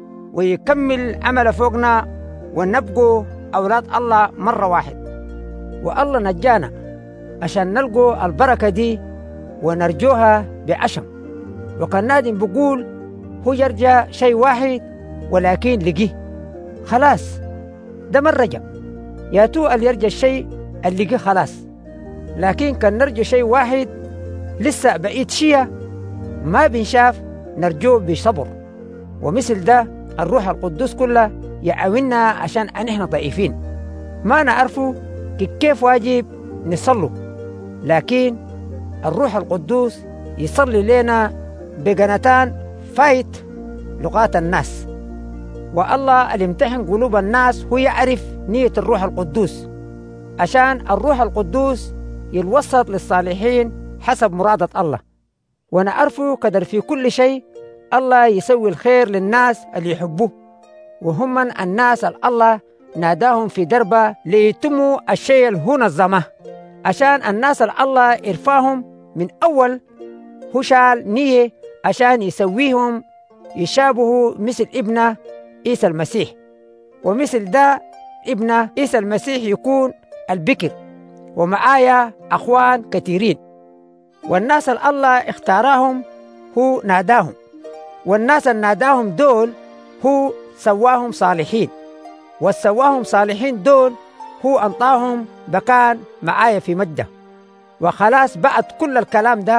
ويكمل عمل فوقنا، ونبقوا أولاد الله مرة واحد. والله نجانا عشان نلقوا البركة دي ونرجوها بعشم. وكان نادم بيقول هو يرجى شيء واحد ولكن لقيه. خلاص ده من رجع ياتو اللي يرجى الشيء اللي لقيه خلاص، لكن كان نرجو شيء واحد لسه بعيد شيء ما بنشاف نرجوه بصبر. ومثل ده الروح القدوس كله يعاوننا عشان نحن ضعيفين ما نعرفوا كيف واجب نصلوا، لكن الروح القدوس يصلي لنا بقنتان فايت لغات الناس. والله اللي يمتحن قلوب الناس هو يعرف نية الروح القدوس، عشان الروح القدوس يتوسط للصالحين حسب مرادة الله. ونعرفوا قدر في كل شيء الله يسوي الخير للناس اللي يحبوه، وهم الناس الله ناداهم في دربة ليتموا الشيء اللي نظمه. عشان الناس الله إرفاهم من أول هو شال نية عشان يسويهم يشابهوا مثل ابنه عيسى المسيح، ومثل ده ابنه عيسى المسيح يكون البكر، ومعايا أخوان كثيرين. والناس الله اختارهم هو ناداهم، والناس اللي ناداهم دول هو سواهم صالحين، والسواهم صالحين دول هو أنطاهم بكان معايا في مجده. وخلاص بعد كل الكلام ده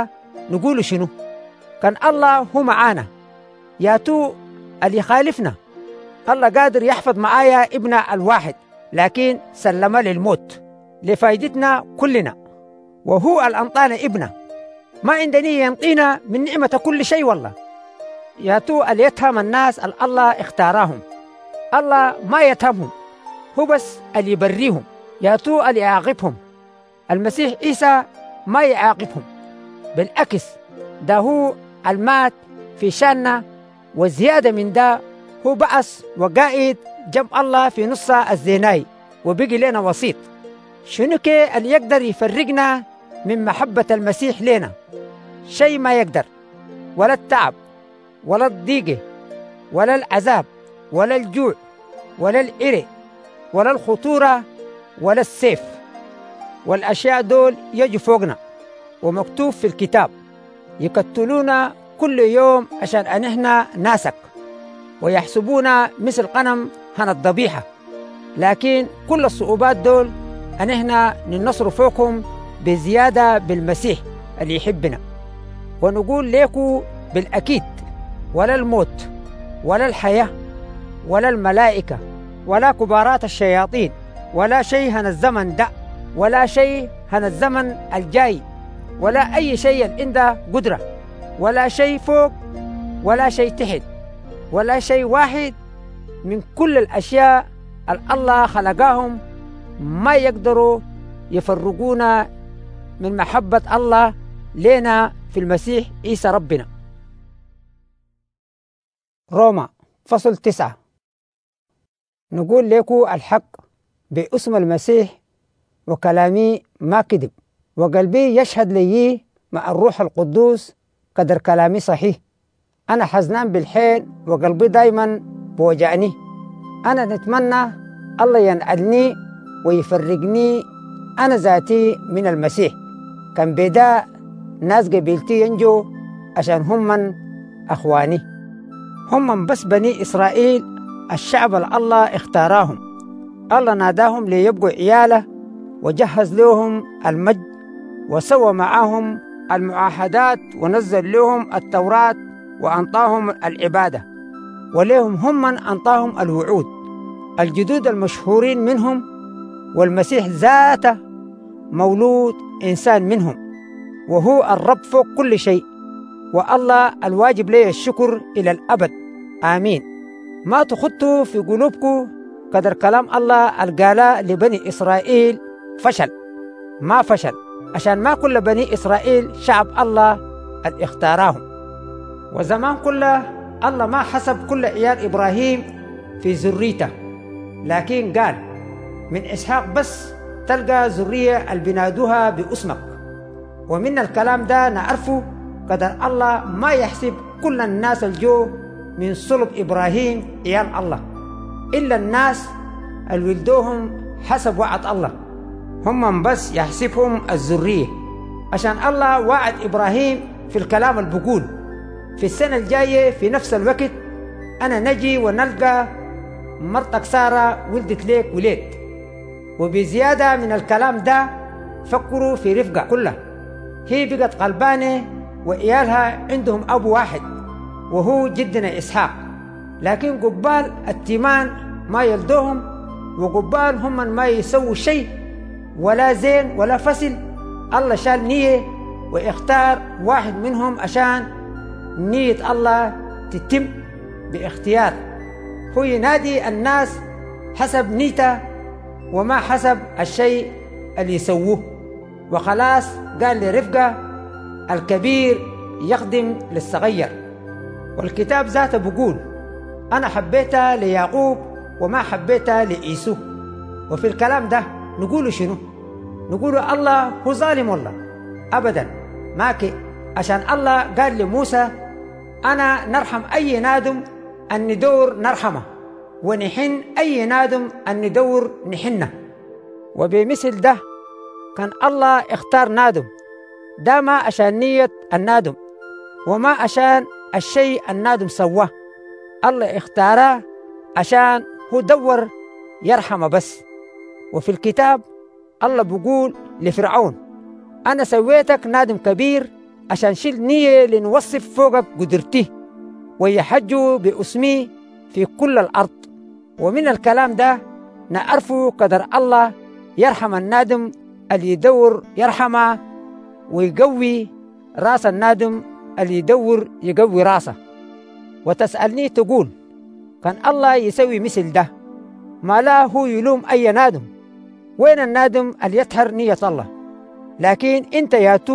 نقول شنو؟ كان الله هو معانا ياتو اللي يخالفنا. الله قادر يحفظ معايا ابنه الواحد، لكن سلم للموت لفائدتنا كلنا، وهو الأنطانا ابنه ما عندني ينطينا من نعمة كل شيء. والله ياتو اللي يتهم الناس الله اختاراهم. الله ما يتهمهم، هو بس اللي يبريهم. ياتو اللي يعاقبهم. المسيح عيسى ما يعاقبهم، بالعكس ده هو المات في شاننا، وزيادة من ده هو بعث وقائد جنب الله في نص الزيناي وبقي لنا وسيط. شنو كي اللي يقدر يفرقنا من محبة المسيح لنا؟ شيء ما يقدر، ولا التعب ولا الضيقة ولا العذاب ولا الجوع ولا العري ولا الخطورة ولا السيف. والأشياء دول يجوا فوقنا، ومكتوب في الكتاب يقتلونا كل يوم عشان أن احنا ناسك، ويحسبونا مثل غنم هن الذبيحة. لكن كل الصعوبات دول أن احنا ننصر فوقهم بزيادة بالمسيح اللي يحبنا. ونقول لكم بالأكيد ولا الموت ولا الحياة ولا الملائكة ولا كبارات الشياطين ولا شيء هن الزمن ده ولا شيء هن الزمن الجاي ولا أي شيء عنده قدرة، ولا شيء فوق ولا شيء تحت ولا شيء واحد من كل الأشياء الله خلقاهم ما يقدروا يفرقونا من محبة الله لنا في المسيح عيسى ربنا. روما فصل 9. نقول لكم الحق باسم المسيح، وكلامي ما كذب، وقلبي يشهد لي مع الروح القدوس قدر كلامي صحيح. أنا حزنان بالحيل وقلبي دايما بوجعني. أنا نتمنى الله ينعدني ويفرقني أنا ذاتي من المسيح. كان بداء ناس قبيلتي ينجو عشان هم من أخواني، هم من بس بني إسرائيل الشعب الله اختاراهم. الله ناداهم ليبقوا عياله وجهز لهم المجد وسوى معهم المعاهدات ونزل لهم التوراة وأنطاهم العبادة، وليهم هم من أنطاهم الوعود. الجدود المشهورين منهم والمسيح ذاته مولود إنسان منهم، وهو الرب فوق كل شيء، والله الواجب ليه الشكر إلى الأبد. آمين. ما تخطوا في قلوبكم قدر كلام الله القاله لبني إسرائيل فشل، ما فشل، عشان ما كل بني إسرائيل شعب الله اللي اختاراهم. وزمان كله الله ما حسب كل عيال إبراهيم في ذريته، لكن قال من إسحاق بس تلقى ذرية البنادوها باسمك. ومن الكلام ده نعرفه قدر الله ما يحسب كل الناس الجو من صلب إبراهيم عيال الله، إلا الناس اللي ولدوهم حسب وعد الله هم بس يحسبهم الذرية. عشان الله وعد إبراهيم في الكلام اللي بقول في السنة الجاية في نفس الوقت أنا نجي ونلقى مرتك سارة ولدت ليك وليد. وبزيادة من الكلام ده فكروا في رفقة كلها، هي بقت غلبانة وإيالها عندهم أبو واحد وهو جدنا إسحاق، لكن قبال التيمان ما يلدوهم، وقبال هم ما يسووا شيء ولا زين ولا فصل. الله شال نية واختار واحد منهم عشان نية الله تتم باختيار. هو ينادي الناس حسب نيته وما حسب الشيء اللي يسووه. وخلاص قال لرفقة الكبير يخدم للصغير. والكتاب ذاته بقول أنا حبيتها ليعقوب وما حبيتها لعيسو. وفي الكلام ده نقول شنو؟ نقول الله هو ظالم؟ والله أبدا ماكي. عشان الله قال لموسى أنا نرحم أي نادم أن ندور نرحمه، ونحن أي نادم أن ندور نحنه. وبمثل ده كان الله اختار نادم ده ما عشان نية النادم وما عشان الشيء النادم سواه، الله اختاره عشان هو دور يرحمه بس. وفي الكتاب الله بيقول لفرعون أنا سويتك نادم كبير عشان شيل نية لنوصف فوقك قدرته ويحجوا باسمي في كل الأرض. ومن الكلام ده نعرفوا قدر الله يرحم النادم اللي يدور يرحمه، ويقوي راس النادم اللي يدور يقوي راسه. وتسألني تقول كان الله يسوي مثل ده، ما لا هو يلوم أي نادم؟ وين النادم اللي يطهر نية الله؟ لكن انت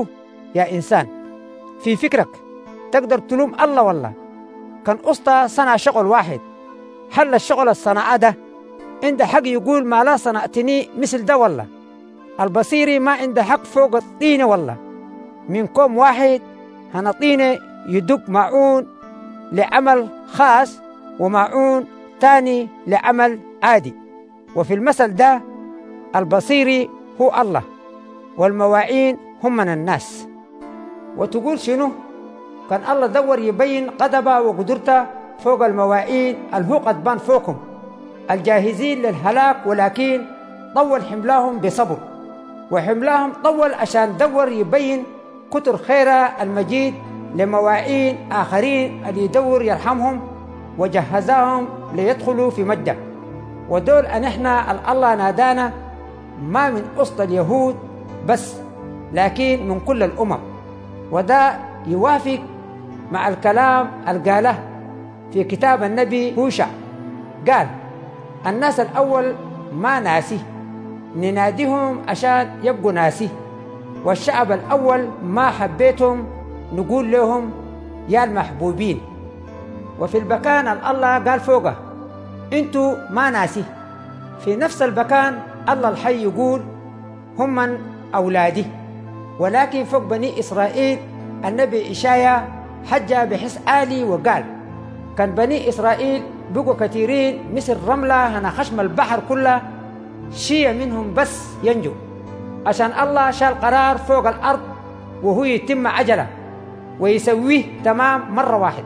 يا إنسان في فكرك تقدر تلوم الله؟ والله كان أسطى صنع شغل واحد، حل الشغل الصناعة ده، عنده حق يقول ما لا صنعتني مثل ده؟ والله البصيري ما عنده حق فوق الطينة. والله من كوم واحد هنطينة يدق معون لعمل خاص ومعون تاني لعمل عادي. وفي المثل ده البصيري هو الله والمواعين هم من الناس. وتقول شنو؟ كان الله دور يبين قدبه وقدرته فوق المواعين الهو قد فوقهم الجاهزين للهلاك، ولكن طول حملاهم بصبر، وحملاهم طول عشان دور يبين كتر خيره المجيد لمواعين آخرين اللي يدور يرحمهم وجهزاهم ليدخلوا في مجده. ودول أن احنا الله نادانا ما من أسط اليهود بس، لكن من كل الأمم. وده يوافق مع الكلام القاله في كتاب النبي هوشع، قال الناس الأول ما ناسي نناديهم عشان يبقوا ناسي، والشعب الأول ما حبيتهم نقول لهم يا المحبوبين. وفي البكان الله قال فوقه انتوا ما ناسي. في نفس البكان الله الحي يقول هم من أولادي. ولكن فوق بني إسرائيل النبي إشايا حجة بحس عالي وقال كان بني إسرائيل بقوا كثيرين مثل رملة هنا خشم البحر كله، شيء منهم بس ينجو، عشان الله شال قرار فوق الأرض وهو يتم عجلة ويسويه تمام مرة واحد.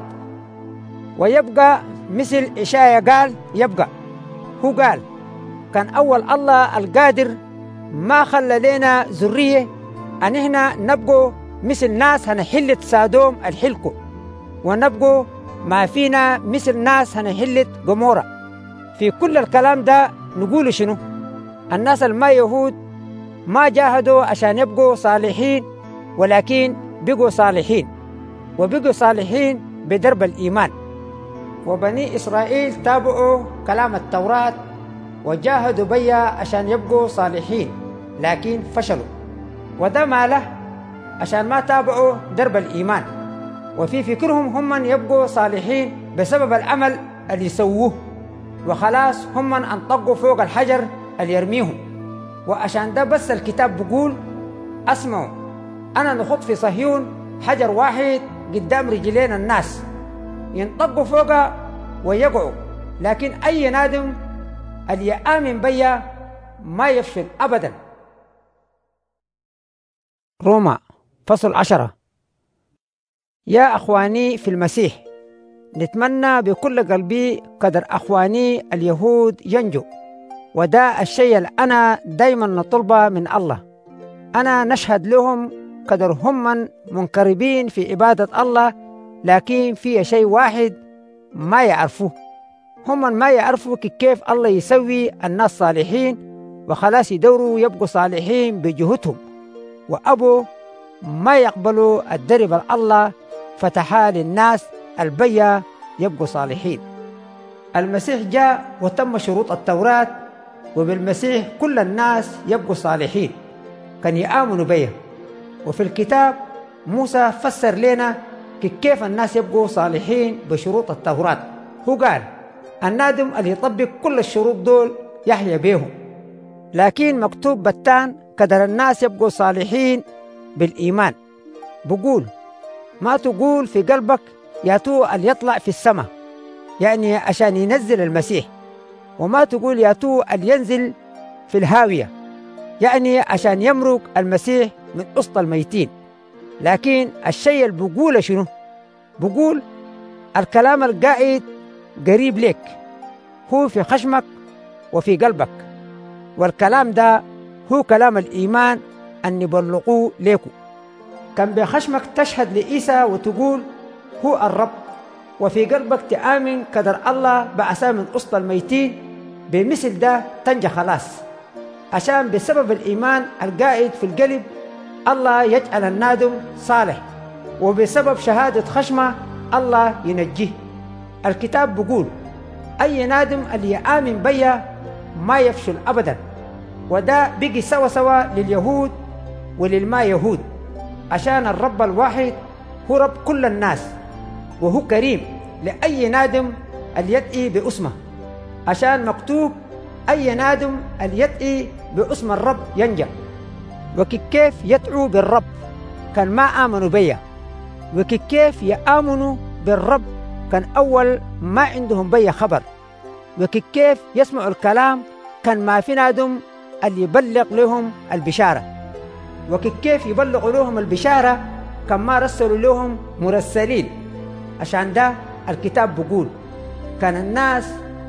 ويبقى مثل إشايا قال يبقى، هو قال كان أول الله القادر ما خلى لنا ذرية أن إحنا نبقوا مثل ناس هنحلت سادوم الحلكو، ونبقوا ما فينا مثل ناس هنحلت جمورة. في كل الكلام ده نقول شنو؟ الناس الما يهود ما جاهدوا عشان يبقوا صالحين، ولكن بقوا صالحين، وبقوا صالحين بدرب الإيمان. وبني إسرائيل تابعوا كلام التوراة وجاهدوا بيا عشان يبقوا صالحين، لكن فشلوا. وده ما له عشان ما تابعوا درب الإيمان، وفي فكرهم هم من يبقوا صالحين بسبب العمل اللي يسووه، وخلاص هم من انطقوا فوق الحجر اللي يرميهم. وعشان ده بس الكتاب بيقول اسمعوا أنا نخط في صهيون حجر واحد قدام رجلين الناس ينطقوا فوقه ويقعوا، لكن أي نادم اللي يآمن بيا ما يفشل أبدا. روما فصل 10. يا أخواني في المسيح، نتمنى بكل قلبي قدر أخواني اليهود ينجو، وده الشيء اللي أنا دايما نطلبه من الله. أنا نشهد لهم قدر هم منقربين في عبادة الله، لكن في شيء واحد ما يعرفوه، هم ما يعرفوا كيف الله يسوي الناس صالحين وخلاص يدوروا يبقوا صالحين بجهودهم، وأبو ما يقبلوا الدرب الله فتحها للناس البيا يبقوا صالحين. المسيح جاء وتم شروط التوراة، وبالمسيح كل الناس يبقوا صالحين كان يآمنوا بيه. وفي الكتاب موسى فسر لنا كيف الناس يبقوا صالحين بشروط التوراة. هو قال النادم اللي يطبق كل الشروط دول يحيى بيهم. لكن مكتوب بتان قدر الناس يبقوا صالحين بالإيمان. بقول ما تقول في قلبك ياتو اللي يطلع في السماء يعني عشان ينزل المسيح، وما تقول ياتو اللي ينزل في الهاوية يعني عشان يمرق المسيح من وسط الميتين. لكن الشيء اللي بقوله شنو؟ بقول الكلام القائد قريب لك، هو في خشمك وفي قلبك، والكلام ده هو كلام الإيمان أن يبلغوه لكم. كان بخشمك تشهد لعيسى وتقول هو الرب، وفي قلبك تآمن قدر الله بعثاه من وسط الميتين، بمثل ده تنجى خلاص. عشان بسبب الإيمان القائد في القلب الله يجعل النادم صالح، وبسبب شهادة خشمه الله ينجيه. الكتاب بيقول أي نادم اللي يآمن بيا ما يفشل أبدا، وده بيجي سوا سوا لليهود وللما يهود، عشان الرب الواحد هو رب كل الناس، وهو كريم لأي نادم اللي يدعي باسمه، عشان مكتوب أي نادم اللي يدعي باسم الرب ينجى. وكيف يدعوا بالرب كان ما آمنوا بيا، وكيف يآمنوا بالرب كان أول ما عندهم بيا خبر، وكيف يسمعوا الكلام كان ما في نادم اللي يبلغ لهم البشارة، وكيف يبلغوا لهم البشارة كان ما رسلوا لهم مرسلين. عشان ده الكتاب بيقول كان الناس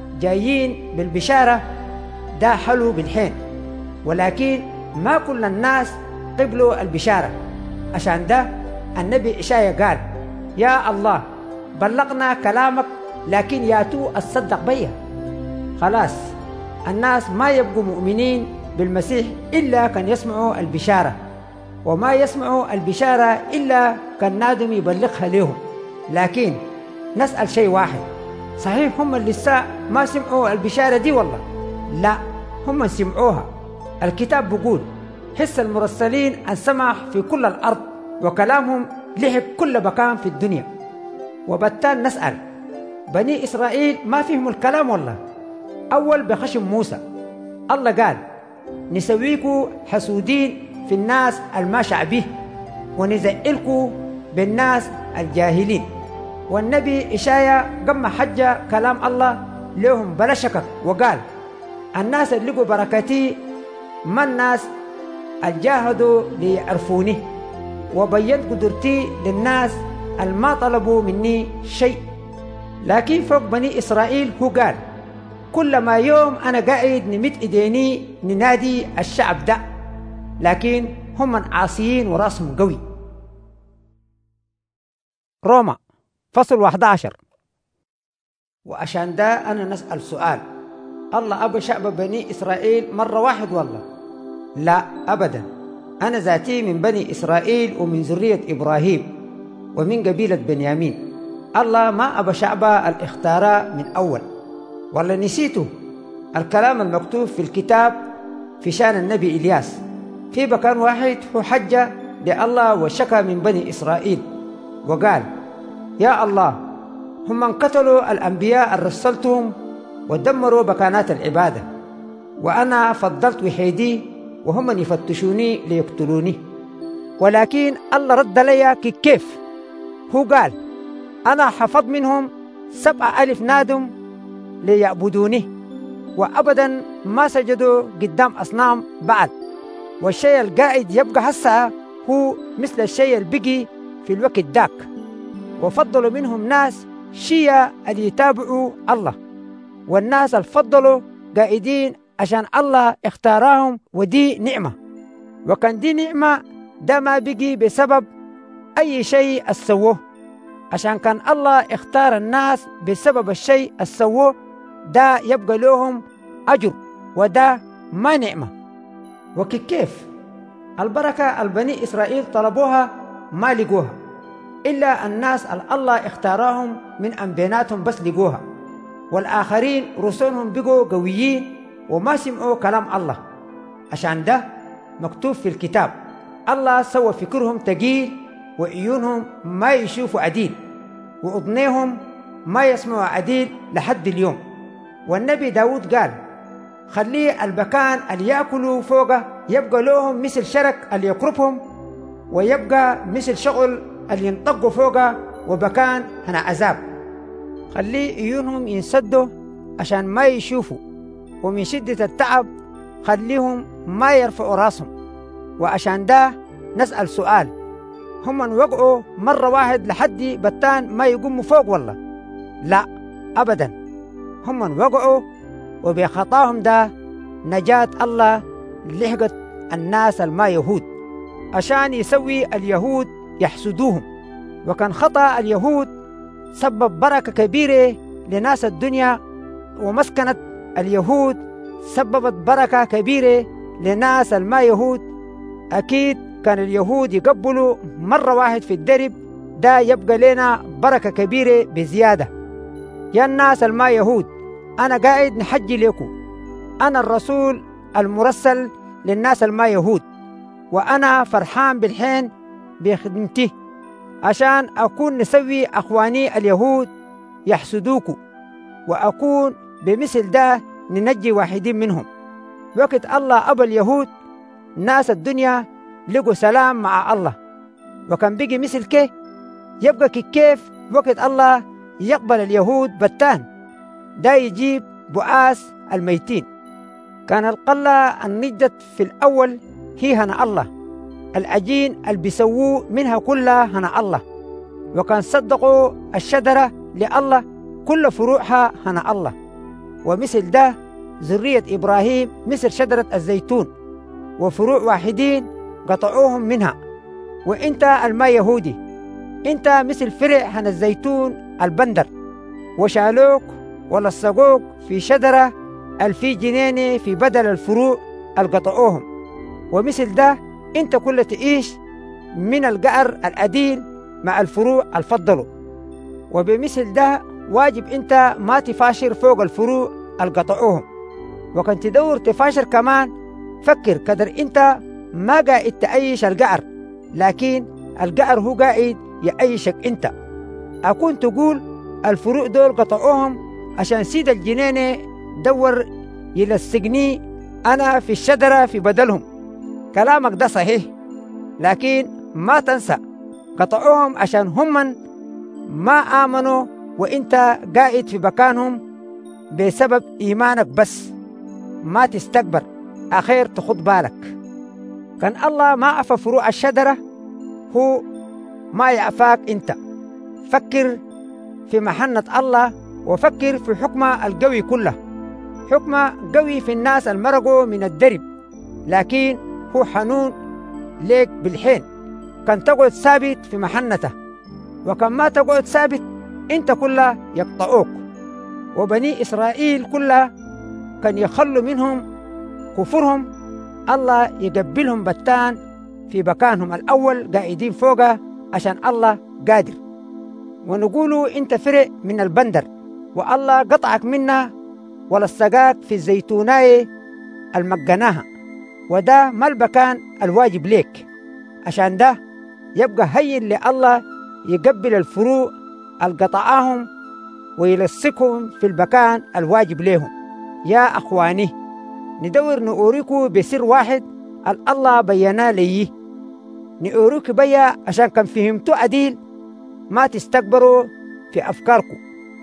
جايين بالبشارة ده حلو بالحين، ولكن ما كل الناس قبلوا البشارة. عشان ده النبي إشعياء قال يا الله بلغنا كلامك لكن ياتوا الصدق بيا. خلاص الناس ما يبقوا مؤمنين بالمسيح إلا كان يسمعوا البشارة، وما يسمعوا البشارة إلا كان نادم يبلغها لهم. لكن نسأل شيء واحد، صحيح هم اللي لسه ما سمعوا البشارة دي والله؟ لا، هم سمعوها. الكتاب بيقول حس المرسلين أن سمع في كل الأرض، وكلامهم لحق كل مكان في الدنيا. وبالتالي نسأل بني إسرائيل ما فيهم الكلام والله؟ أول بخشم موسى الله قال نسويكوا حسودين في الناس الما شعبيه، ونزعلكوا بالناس الجاهلين. والنبي إشعياء قم حجة كلام الله لهم بلا شكك وقال الناس اللي لقوا بركتي ما الناس الجاهدوا ليعرفوني، وبينت قدرتي للناس الما طلبوا مني شيء. لكن فوق بني إسرائيل هو قال كل ما يوم أنا قاعد نمد إيديني ننادي الشعب ده، لكن هم عاصيين وراسهم قوي. روما فصل 11. وعشان ده أنا نسأل سؤال، الله أبى شعب بني إسرائيل مرة واحد والله؟ لا أبدا. أنا ذاتي من بني إسرائيل ومن ذرية إبراهيم ومن قبيلة بنيامين. الله ما أبى شعبه الاختيار من أول، ولا نسيته الكلام المكتوب في الكتاب في شان النبي إلياس؟ في مكان واحد هو حجة لله وشكى من بني إسرائيل وقال يا الله هم من قتلوا الأنبياء الرسلتهم ودمروا مكانات العبادة، وأنا فضلت وحيدي وهم من يفتشوني ليقتلوني. ولكن الله رد لي كيف؟ هو قال أنا حفظ منهم 7,000 نادم ليعبدوني، وأبدا ما سجدوا قدام أصنام بعد. والشيء القائد يبقى هسه هو مثل الشيء البقي في الوقت داك، وفضلوا منهم ناس شيعة اللي يتابعوا الله، والناس الفضلوا قائدين عشان الله اختارهم، ودي نعمة. وكان دي نعمة ده ما بقي بسبب أي شيء السووه، عشان كان الله اختار الناس بسبب الشيء السووه ده يبقى لهم أجر، وده ما نعمة. وكيف البركة البني إسرائيل طلبوها ما لقوها، إلا الناس الله اختارهم من أنبيناتهم بس لقوها، والآخرين رسولهم بقوا قويين وما سمعوا كلام الله. عشان ده مكتوب في الكتاب الله سوى فكرهم تقيل، وعيونهم ما يشوفوا عديل، وأذنيهم ما يسمعوا عديل لحد اليوم. والنبي داود قال خليه البكان اللي يأكلوا فوقه يبقى لهم مثل شرك اللي يقربهم، ويبقى مثل شغل اللي ينطقوا فوقه وبكان هنا عذاب. خليه عيونهم ينسدوا عشان ما يشوفوا، ومن شدة التعب خليهم ما يرفعوا راسهم. وعشان ده نسأل سؤال، هم وقعوا مرة واحد لحد بتان ما يقوموا فوق والله؟ لا أبدا، هم وقعوا وبخطاهم ده نجاة الله لحقت الناس الما يهود، عشان يسوي اليهود يحسدوهم. وكان خطأ اليهود سبب بركة كبيرة لناس الدنيا، ومسكنة اليهود سببت بركة كبيرة لناس الما يهود. أكيد كان اليهود يقبلوا مرة واحد في الدرب، ده يبقى لنا بركة كبيرة بزيادة. يا الناس الما يهود، أنا قاعد نحجي لكم، أنا الرسول المرسل للناس الما يهود، وأنا فرحان بالحين بخدمتي عشان أكون نسوي أخواني اليهود يحسدوكوا، وأكون بمثل ده ننجي واحدين منهم. وقت الله أبى اليهود ناس الدنيا لقوا سلام مع الله، وكان بيجي مثل كيف يبقى كيف وقت الله يقبل اليهود بتان ده يجيب بؤاس الميتين. كان القلة النجدت في الأول هي هنا الله، العجين اللي بيسووه منها كلها هنا الله، وكان صدقوا الشجرة لله كل فروعها هنا الله. ومثل ده ذرية إبراهيم مثل شجرة الزيتون، وفروع واحدين قطعوهم منها. وإنت الما يهودي، إنت مثل فرع هنا الزيتون البندر، وشالوك ولصقوك في شجرة الفي جنينة في بدل الفروع القطعوهم. ومثل ده إنت كل تعيش من القعر العديل مع الفروع الفضلوا. وبمثل ده واجب إنت ما تفاشر فوق الفروع القطعوهم، وكنت تدور تفاشر كمان. فكر قدر إنت ما قاعد تعيش القعر، لكن القعر هو قاعد يعيشك إنت. أكون تقول الفروع دول قطعوهم عشان سيد الجنينة دور يلصقني أنا في الشجرة في بدلهم. كلامك ده صحيح، لكن ما تنسى قطعوهم عشان هم ما آمنوا، وإنت قاعد في مكانهم بسبب إيمانك بس. ما تستكبر، أخير تخد بالك. كان الله ما عفى فروع الشجرة، هو ما يعفاك أنت. فكر في محنة الله، وفكر في حكمة القوي كله. حكمة قوي في الناس المرقوا من الدرب، لكن هو حنون ليك بالحين. كان تقعد ثابت في محنته، وكان ما تقعد ثابت انت كلها يقطعوك. وبني إسرائيل كلها كان يخلوا منهم كفرهم، الله يقبلهم بتان في مكانهم الأول قاعدين فوقه عشان الله قادر. ونقولوا انت فرق من البندر، والله قطعك منها ولصقاك في الزيتوناية المقناها، وده ما المكان الواجب ليك. عشان ده يبقى هين لله يقبل الفروع القطعاهم ويلصقهم في المكان الواجب لهم. يا أخواني، ندور نوريكم بسر واحد الله بينا لي، نوريكم بيا عشان كان فهمتوا عديل ما تستكبروا في أفكاركم.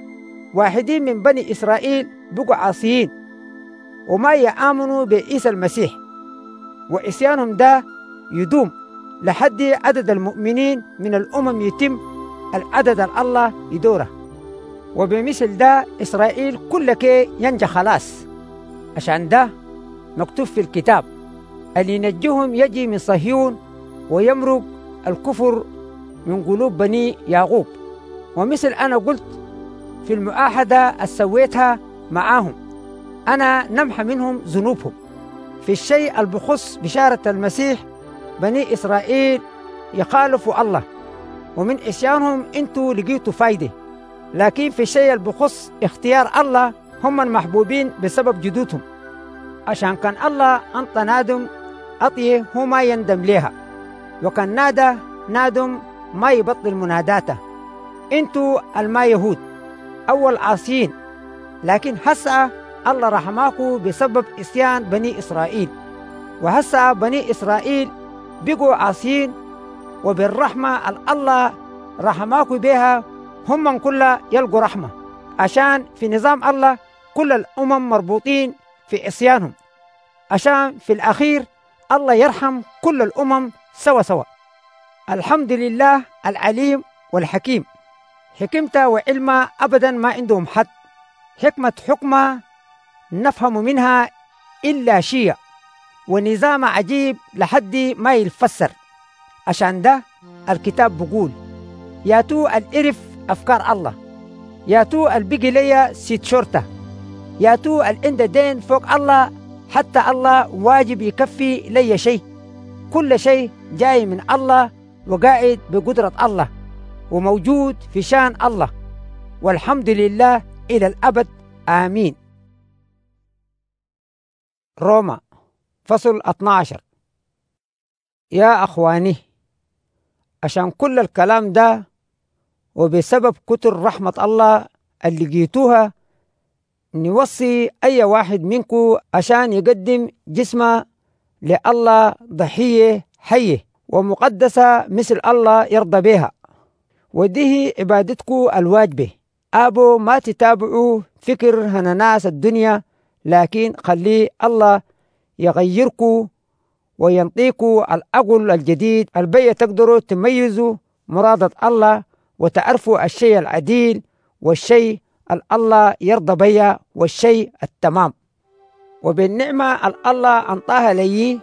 واحدين من بني إسرائيل بقوا عاصيين وما يآمنوا بعيسى المسيح، وعصيانهم ده يدوم لحد عدد المؤمنين من الأمم يتم العدد الله يدوره. وبمثل ده إسرائيل كلك ينجى خلاص. عشان ده مكتوب في الكتاب اللي ينجيهم يجي من صهيون ويمرق الكفر من قلوب بني يعقوب. ومثل أنا قلت في المؤاحدة سويتها معاهم، أنا نمحى منهم ذنوبهم. في الشيء البخص بشارة المسيح بني إسرائيل يخالفوا الله، ومن عصيانهم انتوا لقيتوا فايدة. لكن في الشيء البخص اختيار الله هم المحبوبين بسبب جدودهم. عشان كان الله أنت نادم أطيه هو ما يندم ليها، وكان نادى نادم ما يبطل مناداته. انتوا الما يهود أول عاصين، لكن هسه الله رحماكم بسبب عصيان بني إسرائيل. وهسه بني إسرائيل بقوا عاصين، وبالرحمة الله رحماكم بها هم كلها يلقوا رحمة، عشان في نظام الله كل الأمم مربوطين في عصيانهم، عشان في الأخير الله يرحم كل الأمم سوا سوا. الحمد لله العليم والحكيم، حكمته وعلمه أبدا ما عندهم حد. حكمة نفهم منها إلا شيء، ونظام عجيب لحد ما يفسر. عشان ده الكتاب بقول: ياتو الإرف أفكار الله، ياتو البقي ليا سيد شرطة، ياتو العند دين فوق الله، حتى الله واجب يكفي لي شيء. كل شيء جاي من الله وقاعد بقدرة الله وموجود في شان الله، والحمد لله إلى الأبد، آمين. روما فصل 12. يا أخواني، عشان كل الكلام ده وبسبب كتر رحمة الله اللي لقيتوها، نوصي أي واحد منكم عشان يقدم جسمه لله ضحية حية ومقدسة مثل الله يرضى بها، وديه عبادتكم الواجبة. أبو ما تتابعوا فكر هنناس الدنيا، لكن خلي الله يغيركم وينطيكوا العقل الجديد البي تقدروا تميزوا مرادة الله وتعرفوا الشيء العديل والشيء الله يرضى بيا والشيء التمام. وبالنعمة الله أنطاها لي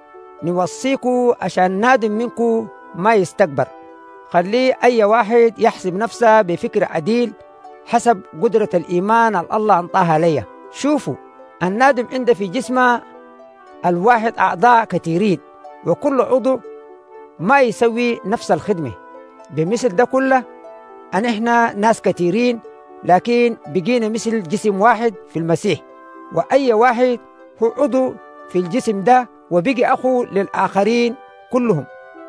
نوصيكوا عشان نادم منكم ما يستكبر. خلي أي واحد يحسب نفسه بفكر عديل حسب قدرة الإيمان الله أنطاها لي. شوفوا، النادم عنده في جسمه الواحد أعضاء كثيرين، وكل عضو ما يسوي نفس الخدمة. بمثل ده كله أن إحنا ناس كثيرين، لكن بقينا مثل جسم واحد في المسيح، وأي واحد هو عضو في الجسم ده وبقي أخو للآخرين كلهم.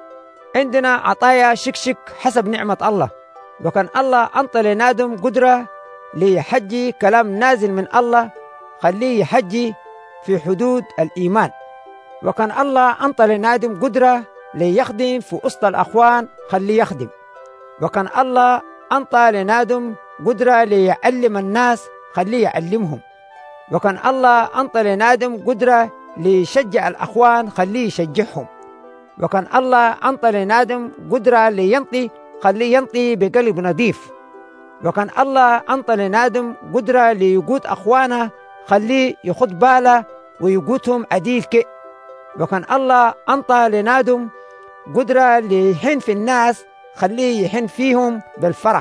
عندنا عطايا شكشك حسب نعمة الله، وكان الله أنطى لنادم قدرة ليحجي كلام نازل من الله، خليه يحجي في حدود الإيمان. وكان الله أنطى لنادم قدرة ليخدم في وسط الأخوان، خليه يخدم. وكان الله أنطى لنادم قدرة ليعلم الناس، خليه يعلمهم. وكان الله أنطى لنادم قدرة ليشجع الأخوان، خليه يشجعهم. وكان الله أنطى لنادم قدرة لينطي، خليه ينطي بقلب نظيف. وكان الله أنطى لنادم قدرة ليقود أخوانه، خليه يخد باله ويقودهم عديل كي. وكان الله أنطى لنادم قدرة ليحن في الناس، خليه يحن فيهم بالفرح.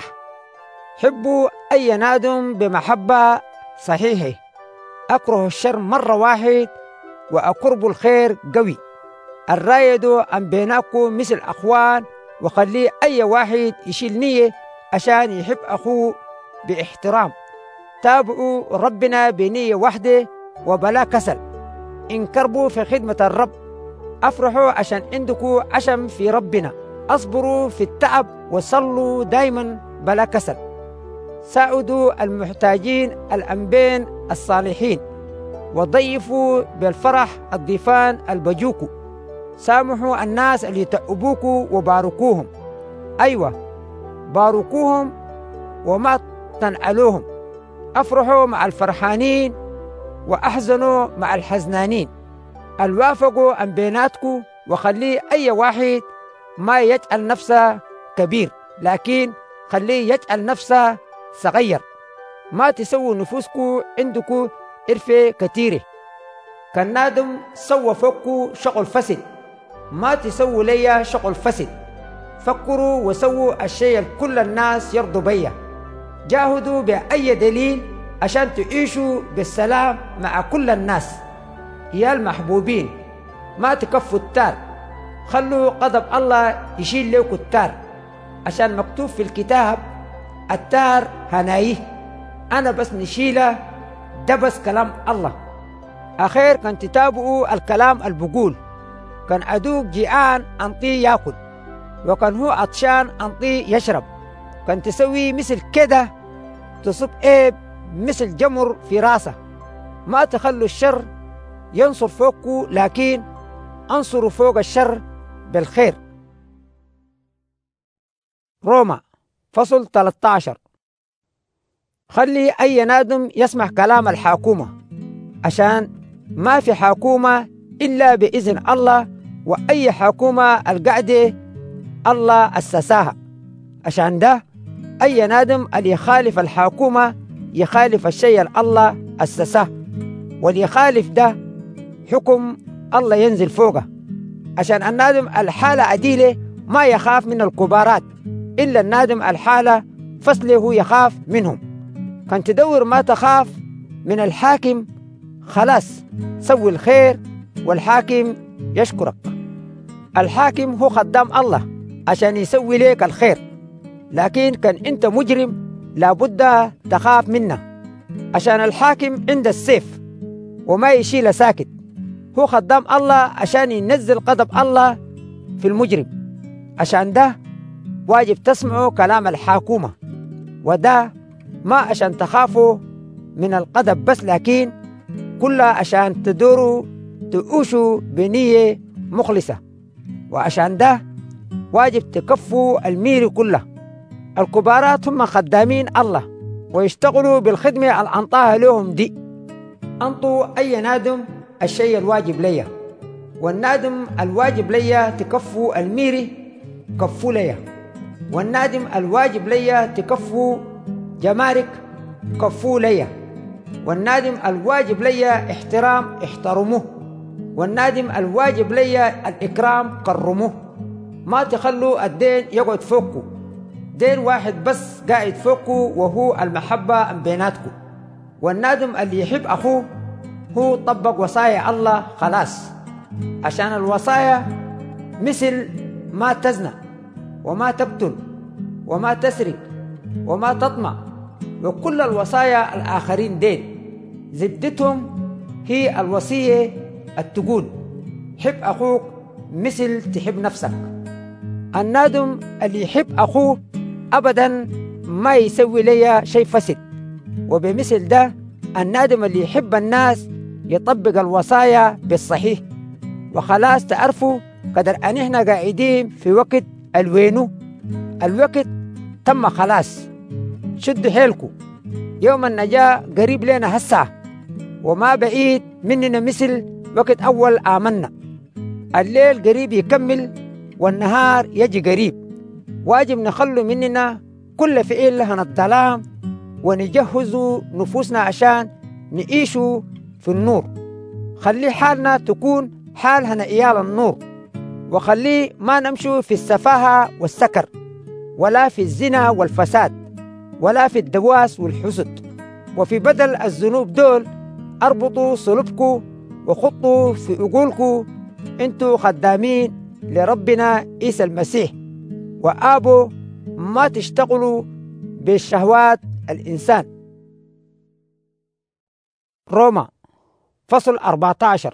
حبوا أي نادم بمحبة صحيحة، أكره الشر مرة واحد وأقرب الخير قوي. الرايدوا أن بيناكم مثل أخوان، وخليه أي واحد يشيل نية عشان يحب أخوه باحترام. تابعوا ربنا بنية واحدة وبلا كسل. انكربوا في خدمة الرب، أفرحوا عشان عندكم عشم في ربنا، أصبروا في التعب وصلوا دايما بلا كسل. ساعدوا المحتاجين الأنبين الصالحين، وضيفوا بالفرح الضيفان البجوكوا. سامحوا الناس اللي يتعبوكوا وباركوهم، أيوة باركوهم وما تنعلوهم. أفرحوا مع الفرحانين وأحزنوا مع الحزنانين. الوافقوا عن بيناتكم، وخليه أي واحد ما يجعل نفسه كبير، لكن خليه يجعل نفسه صغير. ما تسووا نفوسكم عندكم إرفة كثيرة. كان نادم سوى فوقكم شغل فسد، ما تسووا ليا شغل فسد. فكروا وسووا الشيء كل الناس يرضوا بيا. جاهدوا بأي دليل عشان تعيشوا بالسلام مع كل الناس. يا المحبوبين، ما تكفوا التار، خلوا غضب الله يشيل لكم التار، عشان مكتوب في الكتاب: التار هنايه، أنا بس نشيله، ده بس كلام الله. أخير كان تتابعوا الكلام البقول: كان عدوك جيعان أنطيه يأكل، وكان هو عطشان أنطيه يشرب. كان تسوي مثل كده، تصب إيه مثل جمر في راسه. ما تخلوا الشر ينصر فوقكم، لكن انصروا فوق الشر بالخير. روما فصل 13. خلي أي نادم يسمع كلام الحكومة، عشان ما في حكومة إلا بإذن الله، وأي حكومة القعدة الله أسساها. عشان ده أي نادم اللي يخالف الحكومة يخالف الشيء الله أسسه، واللي يخالف ده حكم الله ينزل فوقه. عشان النادم الحالة عديلة ما يخاف من الكبارات إلا النادم الحالة فصله يخاف منهم. كان تدور ما تخاف من الحاكم، خلاص سوي الخير والحاكم يشكرك. الحاكم هو خدام الله عشان يسوي لك الخير، لكن كان أنت مجرم لابد تخاف منه، عشان الحاكم عند السيف وما يشيل ساكت. هو خدام الله عشان ينزل غضب الله في المجرم. عشان ده واجب تسمعوا كلام الحكومة، وده ما عشان تخافوا من الغضب بس، لكن كلها عشان تدوروا تعيشوا بنية مخلصة. وعشان ده واجب تكفوا الميري كله. الكبارات هم خدامين الله ويشتغلوا بالخدمة الأنطاها لهم دي. أنطوا أي نادم الشيء الواجب ليا، والنادم الواجب ليا تكفوا الميري كفوا ليا، والنادم الواجب ليا تكفوا جمارك كفوا ليا، والنادم الواجب ليا احترام احترموه، والنادم الواجب ليا الإكرام كرموه. ما تخلوا الدين يقعد فوقكم، دين واحد بس قاعد فوقكم وهو المحبة بيناتكم. والنادم اللي يحب أخوه هو طبق وصايا الله خلاص، عشان الوصايا مثل ما تزنى وما تقتل وما تسرق وما تطمع، وكل الوصايا الآخرين دين زبدتهم هي الوصية التقول حب أخوك مثل تحب نفسك. النادم اللي يحب أخوه أبدا ما يسوي ليا شيء فسد. وبمثل ده النادم اللي يحب الناس يطبق الوصايا بالصحيح. وخلاص تعرفوا قدر أن احنا قاعدين في وقت الوينو، الوقت تم خلاص. شدوا حيلكم، يوم النجاة قريب لنا هسه وما بعيد مننا مثل وقت أول آمنا. الليل قريب يكمل والنهار يجي قريب. واجب نخلوا مننا كل فعل هن الظلام ونجهزوا نفوسنا عشان نعيشوا في النور. خلي حالنا تكون حال هن إيال النور، وخلي ما نمشوا في السفاهة والسكر، ولا في الزنا والفساد، ولا في الدواس والحسد. وفي بدل الذنوب دول اربطوا صلبكم وخطوا في عقولكم انتوا خدامين لربنا عيسى المسيح، وآبوا ما تشتغلوا بالشهوات الإنسان. روما فصل 14.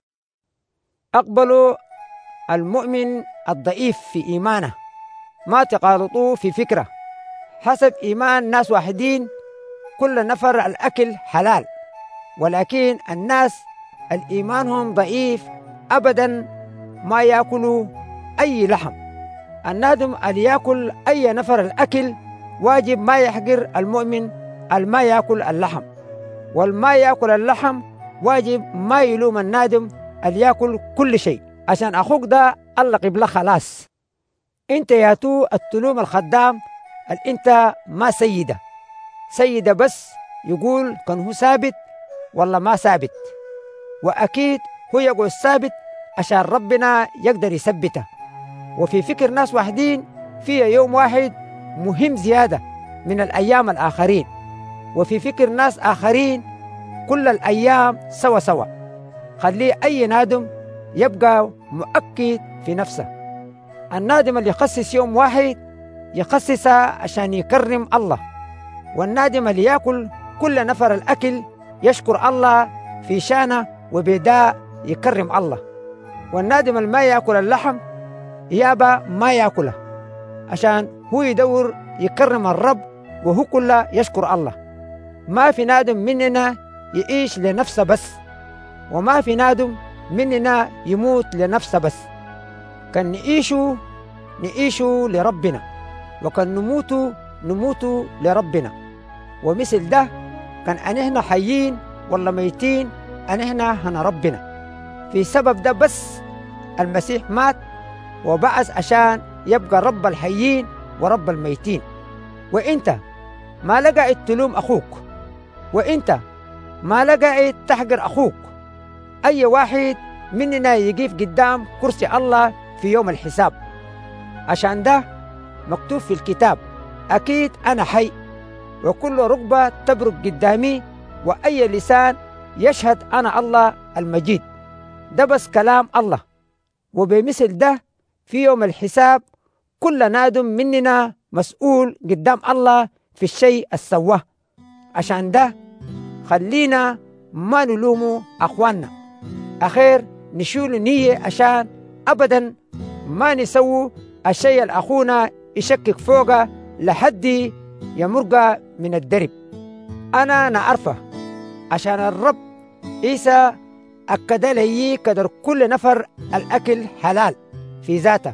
أقبلوا المؤمن الضعيف في إيمانه، ما تغالطوا في فكرة حسب إيمان ناس واحدين. كل نفر الأكل حلال، ولكن الناس الإيمانهم ضعيف أبدا ما يأكلوا أي لحم. النادم اللي يأكل أي نفر الأكل واجب ما يحقر المؤمن الما يأكل اللحم، والما يأكل اللحم واجب ما يلوم النادم اللي يأكل كل شيء، عشان أخوك ده الله قبله خلاص. انت ياتو التلوم الخدام انت ما سيدة بس يقول كان هو ثابت ولا ما ثابت، وأكيد هو يقول ثابت عشان ربنا يقدر يثبته. وفي فكر ناس واحدين فيها يوم واحد مهم زيادة من الأيام الآخرين، وفي فكر ناس آخرين كل الأيام سوا سوا. خليه أي نادم يبقى مؤكد في نفسه. النادم اللي يخصص يوم واحد يخصصه عشان يكرم الله، والنادم اللي يأكل كل نفر الأكل يشكر الله في شانه وبداء يكرم الله. والنادم اللي ما يأكل اللحم يابا ما يأكله عشان هو يدور يكرم الرب وهو كله يشكر الله. ما في نادم مننا يعيش لنفسه بس، وما في نادم مننا يموت لنفسه بس. كان نعيشوا لربنا، وكان نموتوا لربنا. ومثل ده كان أنهنا حيين ولا ميتين أنهنا هنا ربنا. في سبب ده بس المسيح مات وبعث عشان يبقى رب الحيين ورب الميتين. وإنت ما لقيت تلوم أخوك، وإنت ما لقيت تحقر أخوك. أي واحد مننا يقف قدام كرسي الله في يوم الحساب. عشان ده مكتوب في الكتاب: أكيد أنا حي، وكل ركبة تبرك قدامي، وأي لسان يشهد أنا الله المجيد. ده بس كلام الله. وبمثل ده في يوم الحساب كل نادم مننا مسؤول قدام الله في الشيء السواه. عشان ده خلينا ما نلوموا أخواننا، أخير نشيل نية عشان أبدا ما نسوي الشيء الأخونا يشكك فوقه لحد يمرق من الدرب. أنا نعرفه عشان الرب عيسى أكد لي قدر كل نفر الأكل حلال في ذاته،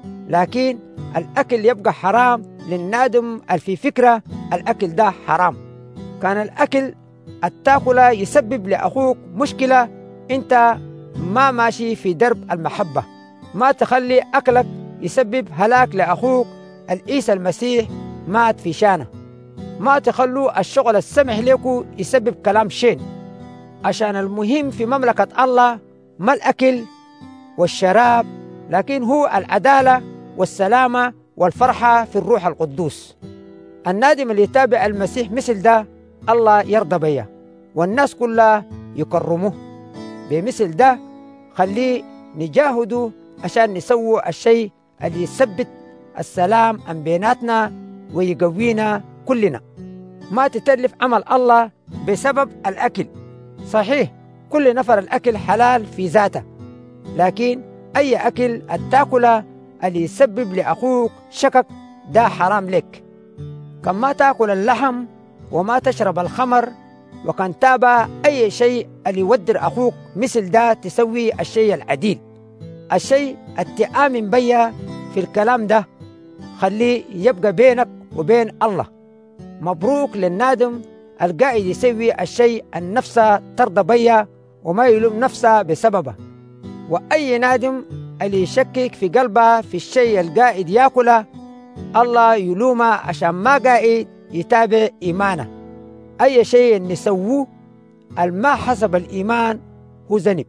لكن الأكل يبقى حرام للنادم في فكرة الأكل ده حرام. كان الأكل التاكله يسبب لأخوك مشكلة، أنت ما ماشي في درب المحبة. ما تخلي أكلك يسبب هلاك لأخوك العيسى المسيح مات في شانه. ما تخلوا الشغل السمح لكم يسبب كلام شين. عشان المهم في مملكة الله ما الأكل والشراب، لكن هو العدالة والسلامة والفرحة في الروح القدوس. النادم اللي يتابع المسيح مثل ده الله يرضى بيه، والناس كلها يكرموه. بمثل ده خليه نجاهده عشان نسوي الشيء اللي يثبت السلام عن بيناتنا ويقوينا كلنا. ما تتلف عمل الله بسبب الأكل. صحيح كل نفر الأكل حلال في ذاته، لكن أي أكل التاكله اللي يسبب لأخوك شكك ده حرام لك. كان ما تاكل اللحم وما تشرب الخمر، وكان تابع أي شيء اللي يودر أخوك مثل ده تسوي الشيء العديل. الشيء التآمن بيا في الكلام ده خليه يبقى بينك وبين الله. مبروك للنادم القائد يسوي الشيء النفس ترضى بيا وما يلوم نفسه بسببه. وأي نادم اللي يشكك في قلبه في الشيء القائد ياكله الله يلومه عشان ما قائد يتابع إيمانه. أي شيء نسووه الما حسب الإيمان هو ذنب.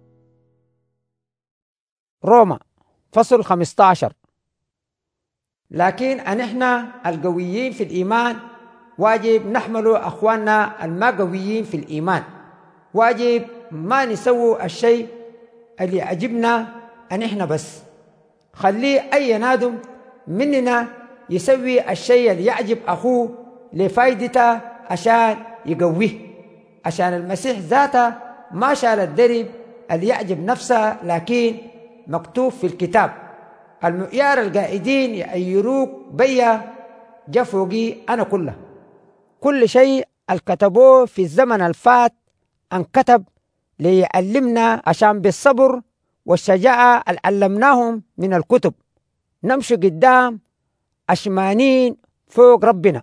روما فصل 15. لكن نحن القويين في الإيمان واجب نحمل أخواننا الما قويين في الإيمان. واجب ما نسوي الشيء اللي يعجبنا نحن بس. خليه أي نادم مننا يسوي الشيء اللي يعجب أخوه لفائدته عشان يقويه. عشان المسيح ذاته ما شال الدرب اللي يعجب نفسه، لكن مكتوب في الكتاب: المؤيار القائدين يأيروك بيا جفوقي أنا كله. كل شيء الكتبوه في الزمن الفات انكتب ليعلمنا عشان بالصبر والشجاعة اللي علمناهم من الكتب نمشي قدام أشمانين فوق ربنا.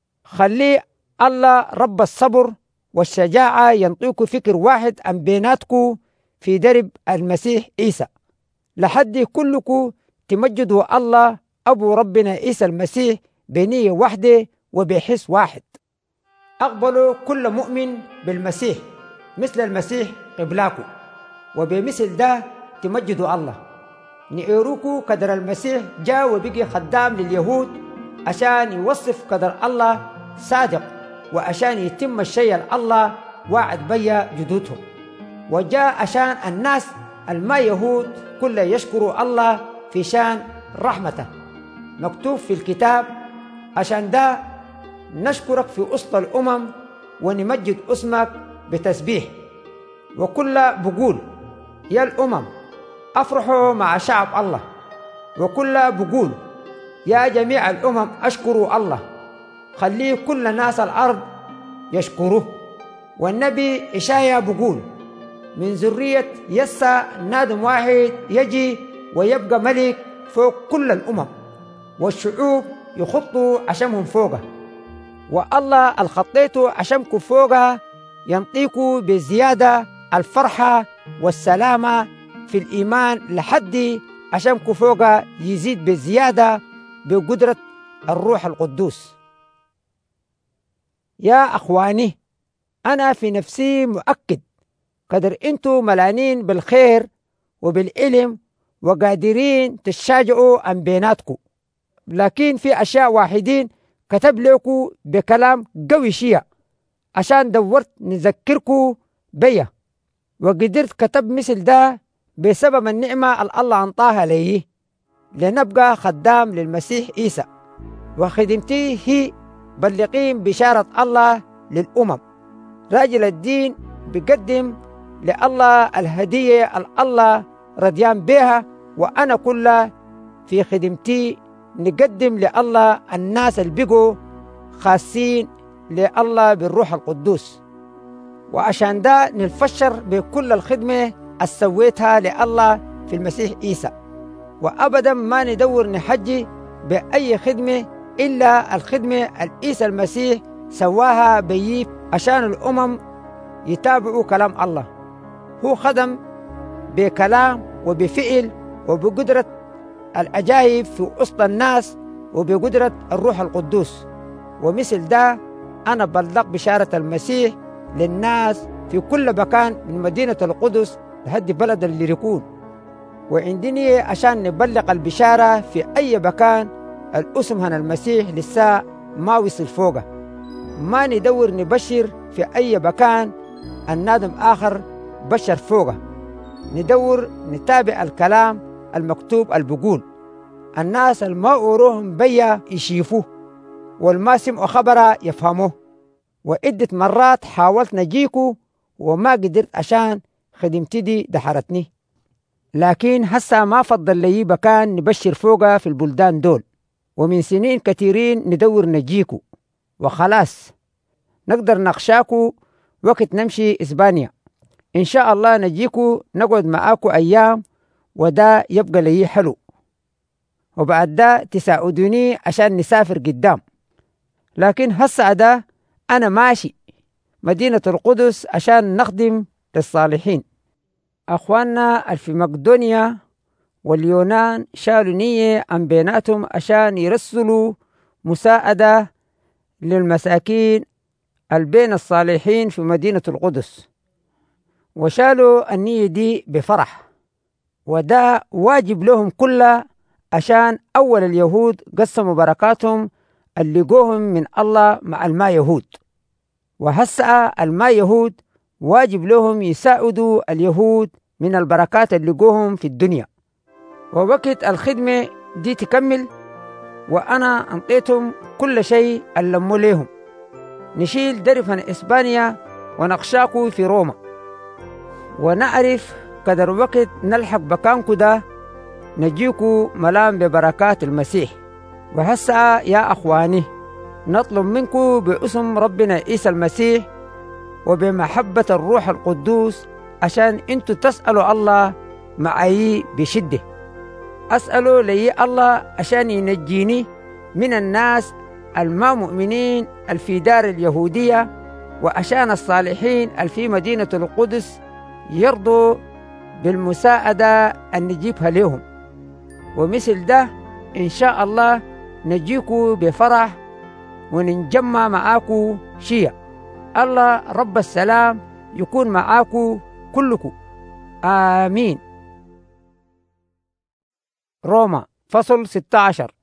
خلي الله رب الصبر والشجاعة ينطيكوا فكر واحد عن بيناتكم في درب المسيح عيسى، لحد كلكم تمجدوا الله أبو ربنا عيسى المسيح بنية واحدة وبحس واحد. أقبلوا كل مؤمن بالمسيح مثل المسيح قبلاكم، وبمثل ده تمجدوا الله. نعيروكوا قدر المسيح جاء وبقي خدام لليهود عشان يوصف قدر الله صادق، وعشان يتم الشيء الله واعد بيا جدودهم. وجاء عشان الناس الما يهود كل يشكروا الله في شان رحمته. مكتوب في الكتاب: عشان ده نشكرك في وسط الأمم ونمجد اسمك بتسبيح. وكل بقول: يا الأمم أفرحوا مع شعب الله. وكل بقول: يا جميع الأمم أشكروا الله. خليه كل ناس الأرض يشكروه. والنبي إشعيا بقول: من ذرية يسى نادم واحد يجي ويبقى ملك فوق كل الأمم، والشعوب يخطوا عشمهم فوقه. والله الخطيتوا عشمكم فوقها ينطيكوا بزيادة الفرحة والسلامة في الإيمان لحد عشمكم فوقها يزيد بزيادة بقدرة الروح القدوس. يا أخواني، أنا في نفسي مؤكد قدر أنتوا ملانين بالخير وبالعلم وقادرين تشاجعوا عن بيناتكم، لكن في أشياء واحدين كتب لكم بكلام قوي شيء عشان دورت نذكركم بيا، وقدرت كتب مثل ده بسبب النعمة الله أنطاها لي لنبقى خدام للمسيح عيسى، وخدمتي هي بلغين بشارة الله للأمم. راجل الدين بيقدم لله الهدية الله رضيان بها، وأنا كلها في خدمتي نقدم لله الناس اللي بقوا خاصين لله بالروح القدوس، وعشان ده نتفشر بكل الخدمة سويتها لله في المسيح عيسى، وأبدا ما ندور نحجي بأي خدمة إلا الخدمة عيسى المسيح سواها بييب عشان الأمم يتابعوا كلام الله. هو خدم بكلام وبفعل وبقدرة العجائب في وسط الناس وبقدرة الروح القدوس، ومثل ده أنا بلغ بشارة المسيح للناس في كل مكان من مدينة القدس لحد بلد اللي يكون، وعندني عشان نبلغ البشارة في أي مكان الأسمهن المسيح لسه ما وصل فوقه. ما ندور نبشر في أي مكان النادم آخر بشر فوقه، ندور نتابع الكلام المكتوب البقول الناس الما أوروهم بيا يشيفوه والما سمعوا خبره يفهموه. وعدة مرات حاولت نجيكو وما قدرت عشان خدمتي دي دحرتني، لكن هسا ما فضل لي مكان نبشر فوقه في البلدان دول، ومن سنين كثيرين ندور نجيكو وخلاص نقدر نخشاكو وقت نمشي إسبانيا. إن شاء الله نجيكو نقعد معاكو أيام، وده يبقى لي حلو، وبعد ده تساعدوني عشان نسافر قدام. لكن هسا ده أنا ماشي مدينة القدس عشان نخدم للصالحين. أخواننا في مقدونيا واليونان شالوا نية عن بيناتهم عشان يرسلوا مساعدة للمساكين البين الصالحين في مدينة القدس، وشالوا النية دي بفرح، وده واجب لهم كله عشان أول اليهود قسموا بركاتهم اللي لقوهم من الله مع الما يهود، وهسا الما يهود واجب لهم يساعدوا اليهود من البركات اللي لقوهم في الدنيا. ووقت الخدمة دي تكمل وأنا أنطيتهم كل شيء اللموا ليهم، نشيل درفا إسبانيا ونقشاكو في روما، ونعرف قدر وقت نلحق بكانكو ده نجيكو ملام ببركات المسيح. وهسا يا أخواني نطلب منكو باسم ربنا عيسى المسيح وبمحبة الروح القدوس عشان انتو تسألوا الله معي بشدة. أسألوا لي الله عشان ينجيني من الناس الما مؤمنين الفي دار اليهودية، وعشان الصالحين الفي مدينة القدس يرضوا بالمساعدة أن نجيبها لهم، ومثل ده إن شاء الله نجيكو بفرح وننجمع معاكو شيء. الله رب السلام يكون معاكو كلكو، آمين. روما فصل 16.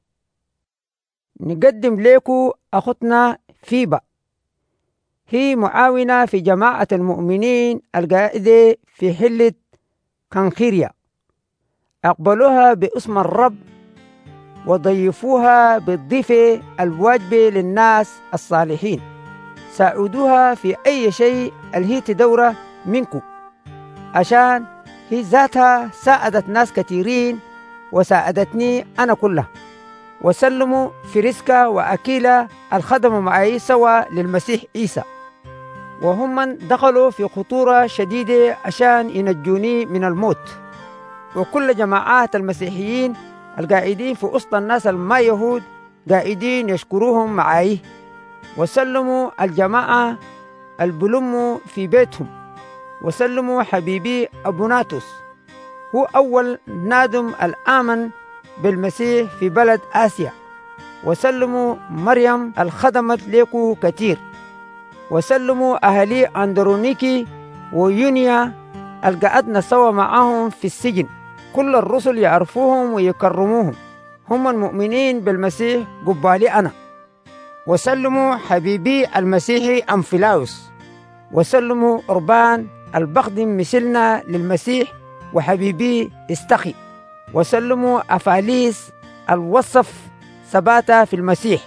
نقدم لكم أختنا فيبا، هي معاونة في جماعة المؤمنين القائدة في حلة كنخيريا. أقبلوها باسم الرب وضيفوها بالضيفة الواجبة للناس الصالحين. ساعدوها في أي شيء الهي تدوره منكم، عشان هي ذاتها ساعدت ناس كثيرين وساعدتني أنا كلها. وسلموا فريسكا وأكيلا الخدموا معي سوا للمسيح عيسى، وهم من دخلوا في خطورة شديدة عشان ينجوني من الموت. وكل جماعات المسيحيين القاعدين في وسط الناس الما يهود قاعدين يشكروهم معي. وسلموا الجماعة البلموا في بيتهم، وسلموا حبيبي أبوناتوس هو أول نادم الآمن بالمسيح في بلد آسيا. وسلموا مريم الخدمت ليكو كتير. وسلموا أهلي أندرونيكي ويونيا القعدنا سوا معهم في السجن. كل الرسل يعرفوهم ويكرموهم، هم المؤمنين بالمسيح قبالي أنا. وسلموا حبيبي المسيحي أنفلاوس، وسلموا أربان البخدم مثلنا للمسيح وحبيبي استخي، وسلموا أفاليس الوصف ثباتا في المسيح،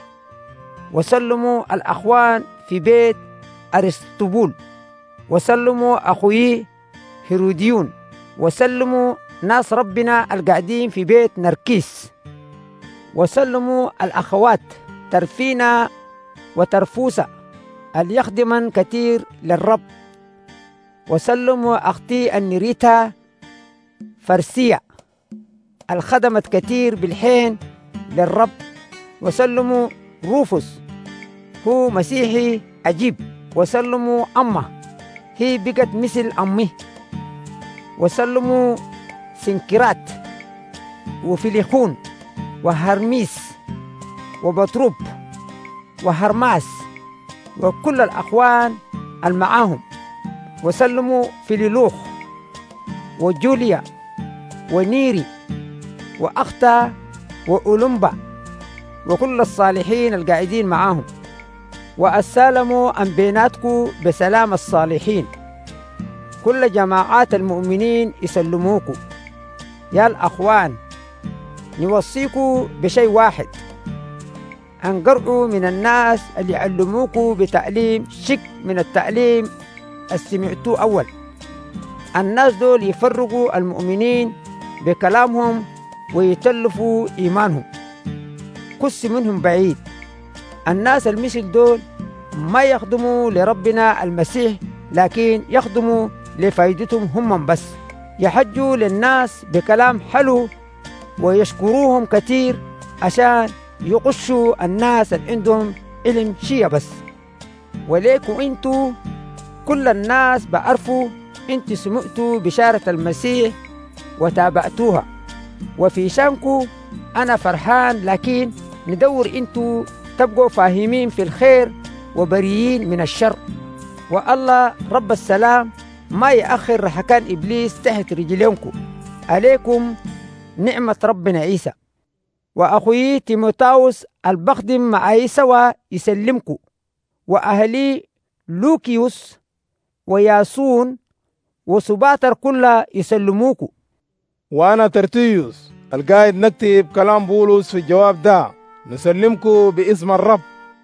وسلموا الأخوان في بيت أرسطبول، وسلموا أخوي هيروديون، وسلموا ناس ربنا القاعدين في بيت نركيس، وسلموا الأخوات ترفينا وترفوسة اليخدمن كثير للرب، وسلموا أختي النريتا فرسية الخدمت كثير بالحين للرب، وسلموا روفوس هو مسيحي عجيب، وسلموا أمه هي بقت مثل أمي، وسلموا سنكرات وفيليخون وهرميس وبطروب وهرماس وكل الأخوان المعاهم، وسلموا فيليلوخ وجوليا ونيري وأختا وأولمبا وكل الصالحين القاعدين معاهم، وأسلموا أن بيناتكم بسلام الصالحين. كل جماعات المؤمنين يسلموكم. يا الأخوان، نوصيكم بشيء واحد، أن قرعوا من الناس اللي يعلموكم بتعليم شك من التعليم السمعتوه أول. الناس دول يفرقوا المؤمنين بكلامهم ويتلفوا إيمانهم، كس منهم بعيد. الناس المثل دول ما يخدموا لربنا المسيح، لكن يخدموا لفائدتهم هم بس، يحجوا للناس بكلام حلو ويشكروهم كتير عشان يقشوا الناس اللي عندهم علم شيء بس. وليكم انتوا كل الناس بعرفوا انتوا سمعتوا بشارة المسيح وتابعتوها، وفي شانكو أنا فرحان، لكن ندور انتوا تبقوا فاهمين في الخير وبريين من الشر. والله رب السلام ما يأخر رحكان إبليس تحت رجلينكم. عليكم نعمة ربنا عيسى. وأخوي تيموتاوس البخدم معي سوا يسلمكم، وأهلي لوكيوس وياسون وسباتر كلها يسلموكم. وأنا ترتيوس القاعد نكتب كلام بولس في الجواب ده، نسلمكم باسم الرب.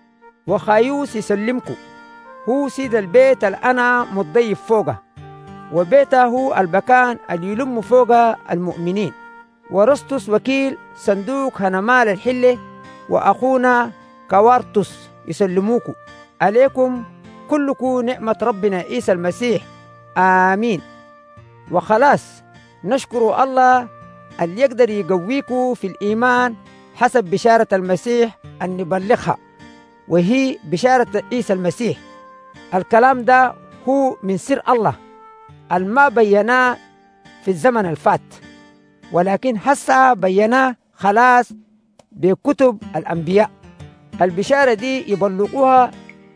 وخايوس يسلمكم، هو سيد البيت اللي أنا متضيف فوقه، وبيته هو المكان اللي يلم فوقه المؤمنين. ورستس وكيل صندوق هنمال الحلة وأخونا كوارتس يسلموكم. عليكم كلكم نعمة ربنا عيسى المسيح. آمين. وخلاص نشكر الله اللي يقدر يقويكم في الإيمان حسب بشارة المسيح أن نبلغها، وهي بشارة عيسى المسيح. الكلام ده هو من سر الله الما بيناه في الزمن الفات، ولكن هسه بيناه خلاص بكتب الأنبياء. البشارة دي يبلغوها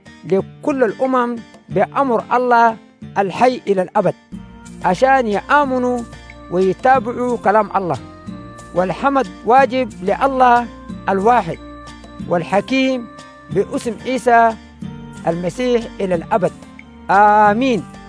لكل الأمم بأمر الله الحي إلى الأبد، عشان يآمنوا ويتابعوا كلام الله. والحمد واجب لله الواحد والحكيم باسم عيسى المسيح إلى الأبد. آمين.